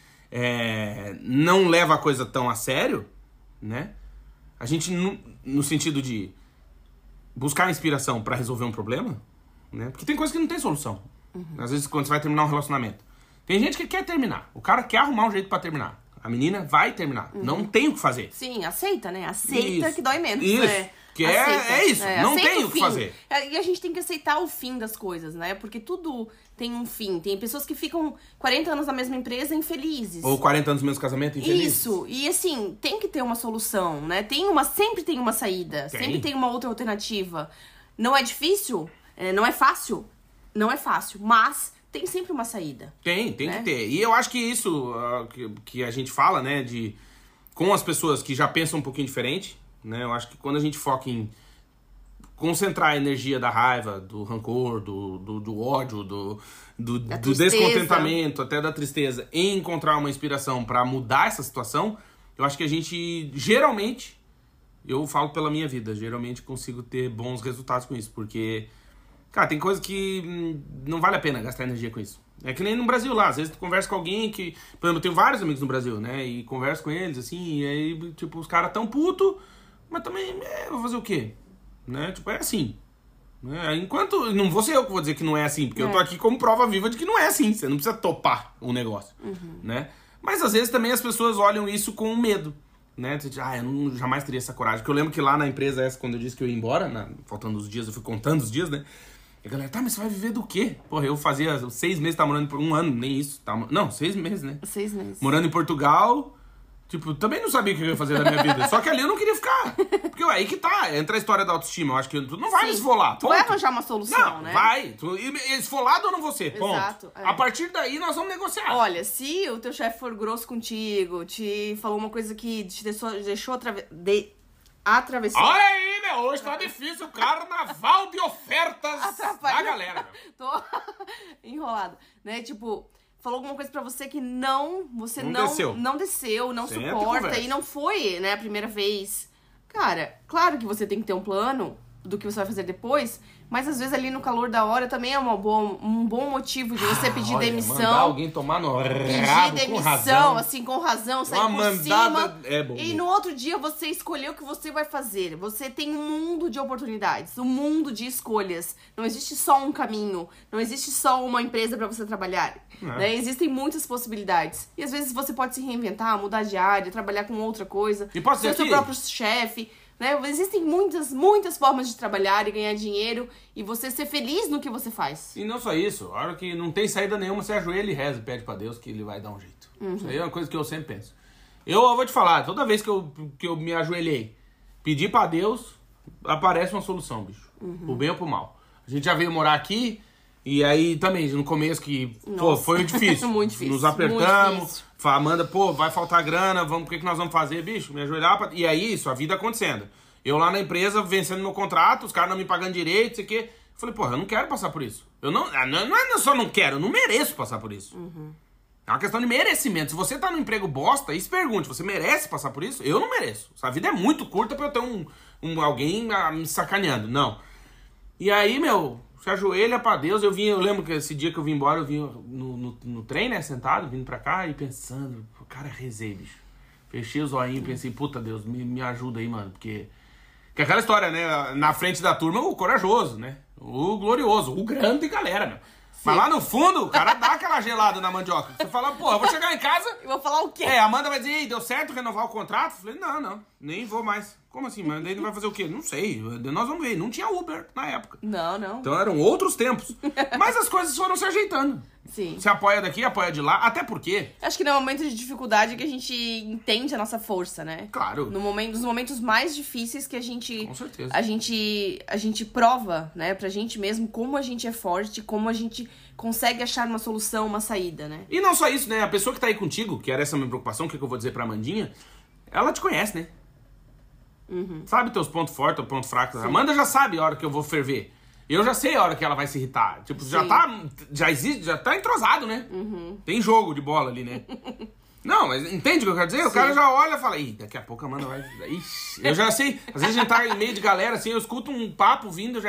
não leva a coisa tão a sério, né? A gente, no sentido de buscar inspiração pra resolver um problema, né? Porque tem coisa que não tem solução. Às vezes, quando você vai terminar um relacionamento. Tem gente que quer terminar. O cara quer arrumar um jeito pra terminar. A menina vai terminar. Não tem o que fazer. Sim, aceita, né? Aceita isso. Que dói menos. Isso. Né? Que é isso. Não tem o que fazer. E a gente tem que aceitar o fim das coisas, né? Porque tudo tem um fim. Tem pessoas que ficam 40 anos na mesma empresa infelizes. Ou 40 anos no mesmo casamento infelizes. Isso. E assim, tem que ter uma solução, né? Sempre tem uma saída. Sempre tem uma outra alternativa. Não é difícil? Não é fácil? Não é fácil. Mas tem sempre uma saída. Tem que ter. E eu acho que isso que a gente fala, né? Com as pessoas que já pensam um pouquinho diferente, né? Eu acho que quando a gente foca em concentrar a energia da raiva, do rancor, do ódio, do descontentamento, até da tristeza, em encontrar uma inspiração pra mudar essa situação, eu acho que a gente, geralmente, eu falo pela minha vida, geralmente consigo ter bons resultados com isso, porque, cara, tem coisa que não vale a pena gastar energia com isso. É que nem no Brasil lá, às vezes tu conversa com alguém que... Por exemplo, eu tenho vários amigos no Brasil, né? E converso com eles, assim, e aí, tipo, os caras tão putos, mas também, vou fazer o quê? Né? Tipo, é assim. Né? Enquanto... Não vou ser eu que vou dizer que não é assim, porque eu tô aqui como prova viva de que não é assim. Você não precisa topar o negócio, né? Mas às vezes também as pessoas olham isso com medo, né? Você diz, eu jamais teria essa coragem. Porque eu lembro que lá na empresa quando eu disse que eu ia embora, faltando os dias, eu fui contando os dias, né? E a galera, mas você vai viver do quê? Porra, eu fazia 6 meses, tava morando por 1 ano, nem isso. Não, 6 meses, né? 6 meses. Morando em Portugal, Tipo, também não sabia o que eu ia fazer da minha vida. Só que ali eu não queria ficar. Porque aí que tá, entra a história da autoestima. Eu acho que tu não vai me esfolar. Tu vai arranjar uma solução, não, né? Vai. Esfolado ou não você? Ponto. Exato, é. A partir daí nós vamos negociar. Olha, se o teu chefe for grosso contigo, te falou uma coisa que te deixou atravessar. Olha aí, meu, hoje tá difícil o carnaval de ofertas da galera. Tô enrolada, né? Tipo, falou alguma coisa pra você que você Não desceu, não Senta e suporta conversa. e não foi, né, a primeira vez. Cara, claro que você tem que ter um plano do que você vai fazer depois, mas às vezes ali no calor da hora também é um bom motivo de você pedir Olha, demissão. mandar alguém tomar no Pedir rabo, demissão, com razão. assim, com razão, sair Uma por mandada cima. é bom. E no outro dia você escolheu o que você vai fazer. Você tem um mundo de oportunidades, um mundo de escolhas. Não existe só um caminho, não existe só uma empresa pra você trabalhar. Né? Existem muitas possibilidades. E às vezes você pode se reinventar, mudar de área, trabalhar com outra coisa. E posso ser dizer seu que- próprio chefe. Né? Existem muitas formas de trabalhar e ganhar dinheiro e você ser feliz no que você faz. E não só isso, a hora que não tem saída nenhuma, você ajoelha e reza e pede pra Deus que ele vai dar um jeito. Isso aí é uma coisa que eu sempre penso. Eu vou te falar, toda vez que eu me ajoelhei, pedi pra Deus, aparece uma solução, bicho. Pro bem ou pro mal. A gente já veio morar aqui, e aí também, no começo que, pô, Nossa. foi difícil. Muito difícil, Nos muito apertamos, difícil. Amanda, pô, vai faltar grana, o que nós vamos fazer, bicho? Me ajoelhar, e aí isso, a vida acontecendo. Eu lá na empresa, vencendo meu contrato, os caras não me pagando direito, isso aqui. Eu falei, porra, eu não quero passar por isso. Eu não é só não quero, eu não mereço passar por isso. É uma questão de merecimento. Se você tá num emprego bosta, aí se pergunte, você merece passar por isso? Eu não mereço. Essa vida é muito curta pra eu ter alguém me sacaneando. Não. E aí, meu, se ajoelha pra Deus. Eu lembro que esse dia que eu vim embora, eu vim no trem, né, sentado, vindo pra cá e pensando, cara, rezei, bicho. Fechei os olhinhos e pensei, puta Deus, me ajuda aí, mano, porque aquela história, né, na frente da turma, o corajoso, né, o glorioso, o grande galera, meu. Mas lá no fundo, o cara dá aquela gelada na mandioca. Você fala, porra, eu vou chegar em casa... Eu vou falar o quê? A Amanda vai dizer, ei, deu certo renovar o contrato? Eu falei, não, nem vou mais. Como assim, mano? Daí ele vai fazer o quê? Não sei, nós vamos ver. Não tinha Uber na época. Não. Então eram outros tempos. Mas as coisas foram se ajeitando. Sim. Se apoia daqui, apoia de lá, até porque... Acho que no momento de dificuldade que a gente entende a nossa força, né? Claro. Nos momentos mais difíceis que a gente... Com certeza. A gente prova, né, pra gente mesmo como a gente é forte, como a gente consegue achar uma solução, uma saída, né? E não só isso, né? A pessoa que tá aí contigo, que era essa minha preocupação, que eu vou dizer pra Amandinha, ela te conhece, né? Sabe teus pontos fortes, teus pontos fracos. A Amanda já sabe a hora que eu vou ferver. Eu já sei a hora que ela vai se irritar. Tipo, já tá entrosado, né? Tem jogo de bola ali, né? Não, mas entende o que eu quero dizer? O cara já olha e fala, ih, daqui a pouco a Amanda vai... Ixi, eu já sei. Às vezes a gente tá em meio de galera, assim, eu escuto um papo vindo,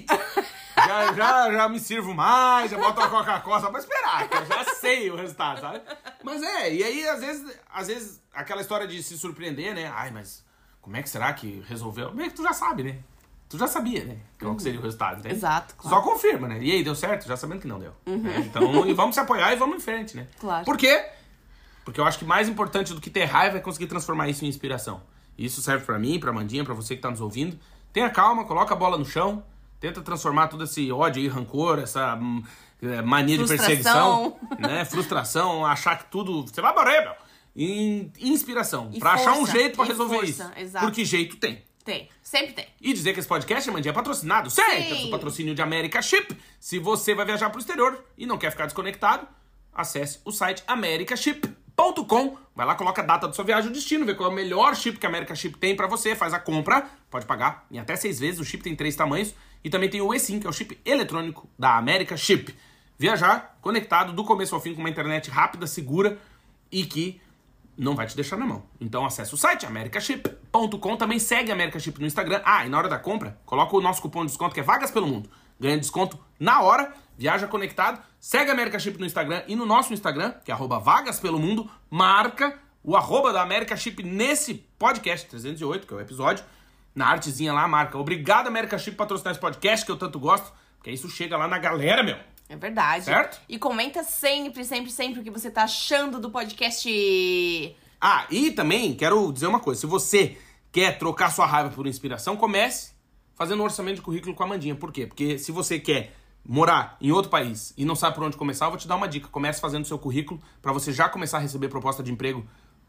já me sirvo mais, já boto a Coca-Cola só pra esperar, que eu já sei o resultado, sabe? Mas e aí, às vezes, aquela história de se surpreender, né? Ai, mas como é que será que resolveu? Bem que tu já sabe, né? Tu já sabia, né? Qual que seria o resultado, entende? Exato, claro. Só confirma, né? E aí, deu certo? Já sabendo que não deu. Né? Então, e vamos se apoiar e vamos em frente, né? Claro. Por quê? Porque eu acho que mais importante do que ter raiva é conseguir transformar isso em inspiração. E isso serve pra mim, pra Mandinha, pra você que tá nos ouvindo. Tenha calma, coloca a bola no chão, tenta transformar todo esse ódio e rancor, essa mania de perseguição, né? Frustração, achar que tudo... Você vai morrer, meu! Em inspiração. E pra achar um força, jeito pra e resolver força, isso. exato. Porque jeito tem. Tem. Sempre tem. E dizer que esse podcast, Mandinha, é patrocinado. Sempre! Temos o patrocínio de America Chip. Se você vai viajar pro exterior e não quer ficar desconectado, acesse o site americaship.com. Vai lá, coloca a data da sua viagem, o destino, vê qual é o melhor chip que a America Chip tem pra você, faz a compra, pode pagar em até 6 vezes, o chip tem 3 tamanhos, e também tem o eSIM, que é o chip eletrônico da America Chip. Viajar conectado do começo ao fim com uma internet rápida, segura e que não vai te deixar na mão. Então acesse o site americaship.com, também segue a America Chip no Instagram. E na hora da compra, coloca o nosso cupom de desconto que é Vagas Pelo Mundo. Ganha desconto na hora, viaja conectado, segue a America Chip no Instagram e no nosso Instagram, que é @vagaspelomundo, marca o @ da America Chip nesse podcast 308, que é o episódio, na artezinha lá, marca. Obrigado, America Chip, por patrocinar esse podcast que eu tanto gosto, porque isso chega lá na galera, meu. É verdade. Certo? E comenta sempre o que você tá achando do podcast. E também quero dizer uma coisa. Se você quer trocar sua raiva por inspiração, comece fazendo um orçamento de currículo com a Amandinha. Por quê? Porque se você quer morar em outro país e não sabe por onde começar, eu vou te dar uma dica. Comece fazendo seu currículo pra você já começar a receber proposta de emprego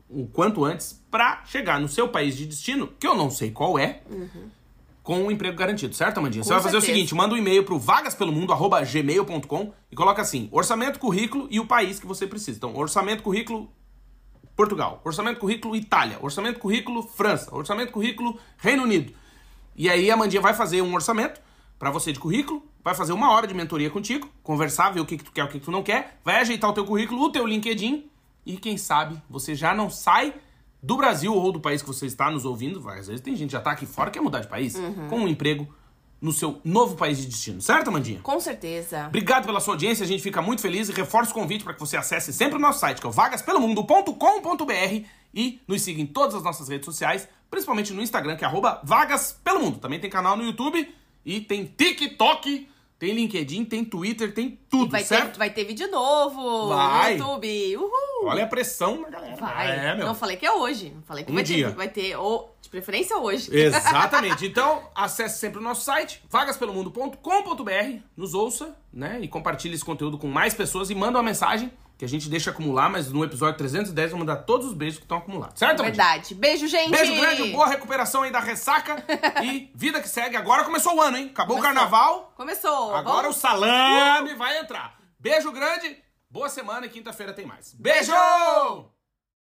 o quanto antes pra chegar no seu país de destino, que eu não sei qual é, com um emprego garantido, certo, Amandinha? Você vai fazer o seguinte, manda um e-mail pro vagaspelomundo@gmail.com e coloca assim, orçamento, currículo e o país que você precisa. Então, orçamento, currículo, Portugal. Orçamento, currículo, Itália. Orçamento, currículo, França. Orçamento, currículo, Reino Unido. E aí a Amandinha vai fazer um orçamento pra você de currículo, vai fazer 1 hora de mentoria contigo, conversar, ver o que tu quer, o que tu não quer, vai ajeitar o teu currículo, o teu LinkedIn e quem sabe você já não sai do Brasil ou do país que você está nos ouvindo, às vezes tem gente que já tá aqui fora, quer mudar de país, com um emprego no seu novo país de destino. Certo, Amandinha? Com certeza. Obrigado pela sua audiência, a gente fica muito feliz e reforça o convite para que você acesse sempre o nosso site, que é o vagaspelomundo.com.br e nos siga em todas as nossas redes sociais, principalmente no Instagram, que é @vagaspelomundo. Também tem canal no YouTube e tem TikTok, tem LinkedIn, tem Twitter, tem tudo, certo? Vai ter vídeo novo Vai. no YouTube. Uhul! Olha a pressão na galera. Vai. Meu. Não falei que é hoje. Falei que vai ter de preferência hoje. Exatamente. Então, acesse sempre o nosso site, vagaspelomundo.com.br, nos ouça, né? E compartilhe esse conteúdo com mais pessoas e manda uma mensagem que a gente deixa acumular, mas no episódio 310 eu vou mandar todos os beijos que estão acumulados. Certo, Amandinha? Verdade. Beijo, gente! Beijo grande, boa recuperação aí da ressaca e vida que segue. Agora começou o ano, hein? Acabou o carnaval. Começou. Agora o salame vai entrar. Beijo grande, boa semana e quinta-feira tem mais. Beijo!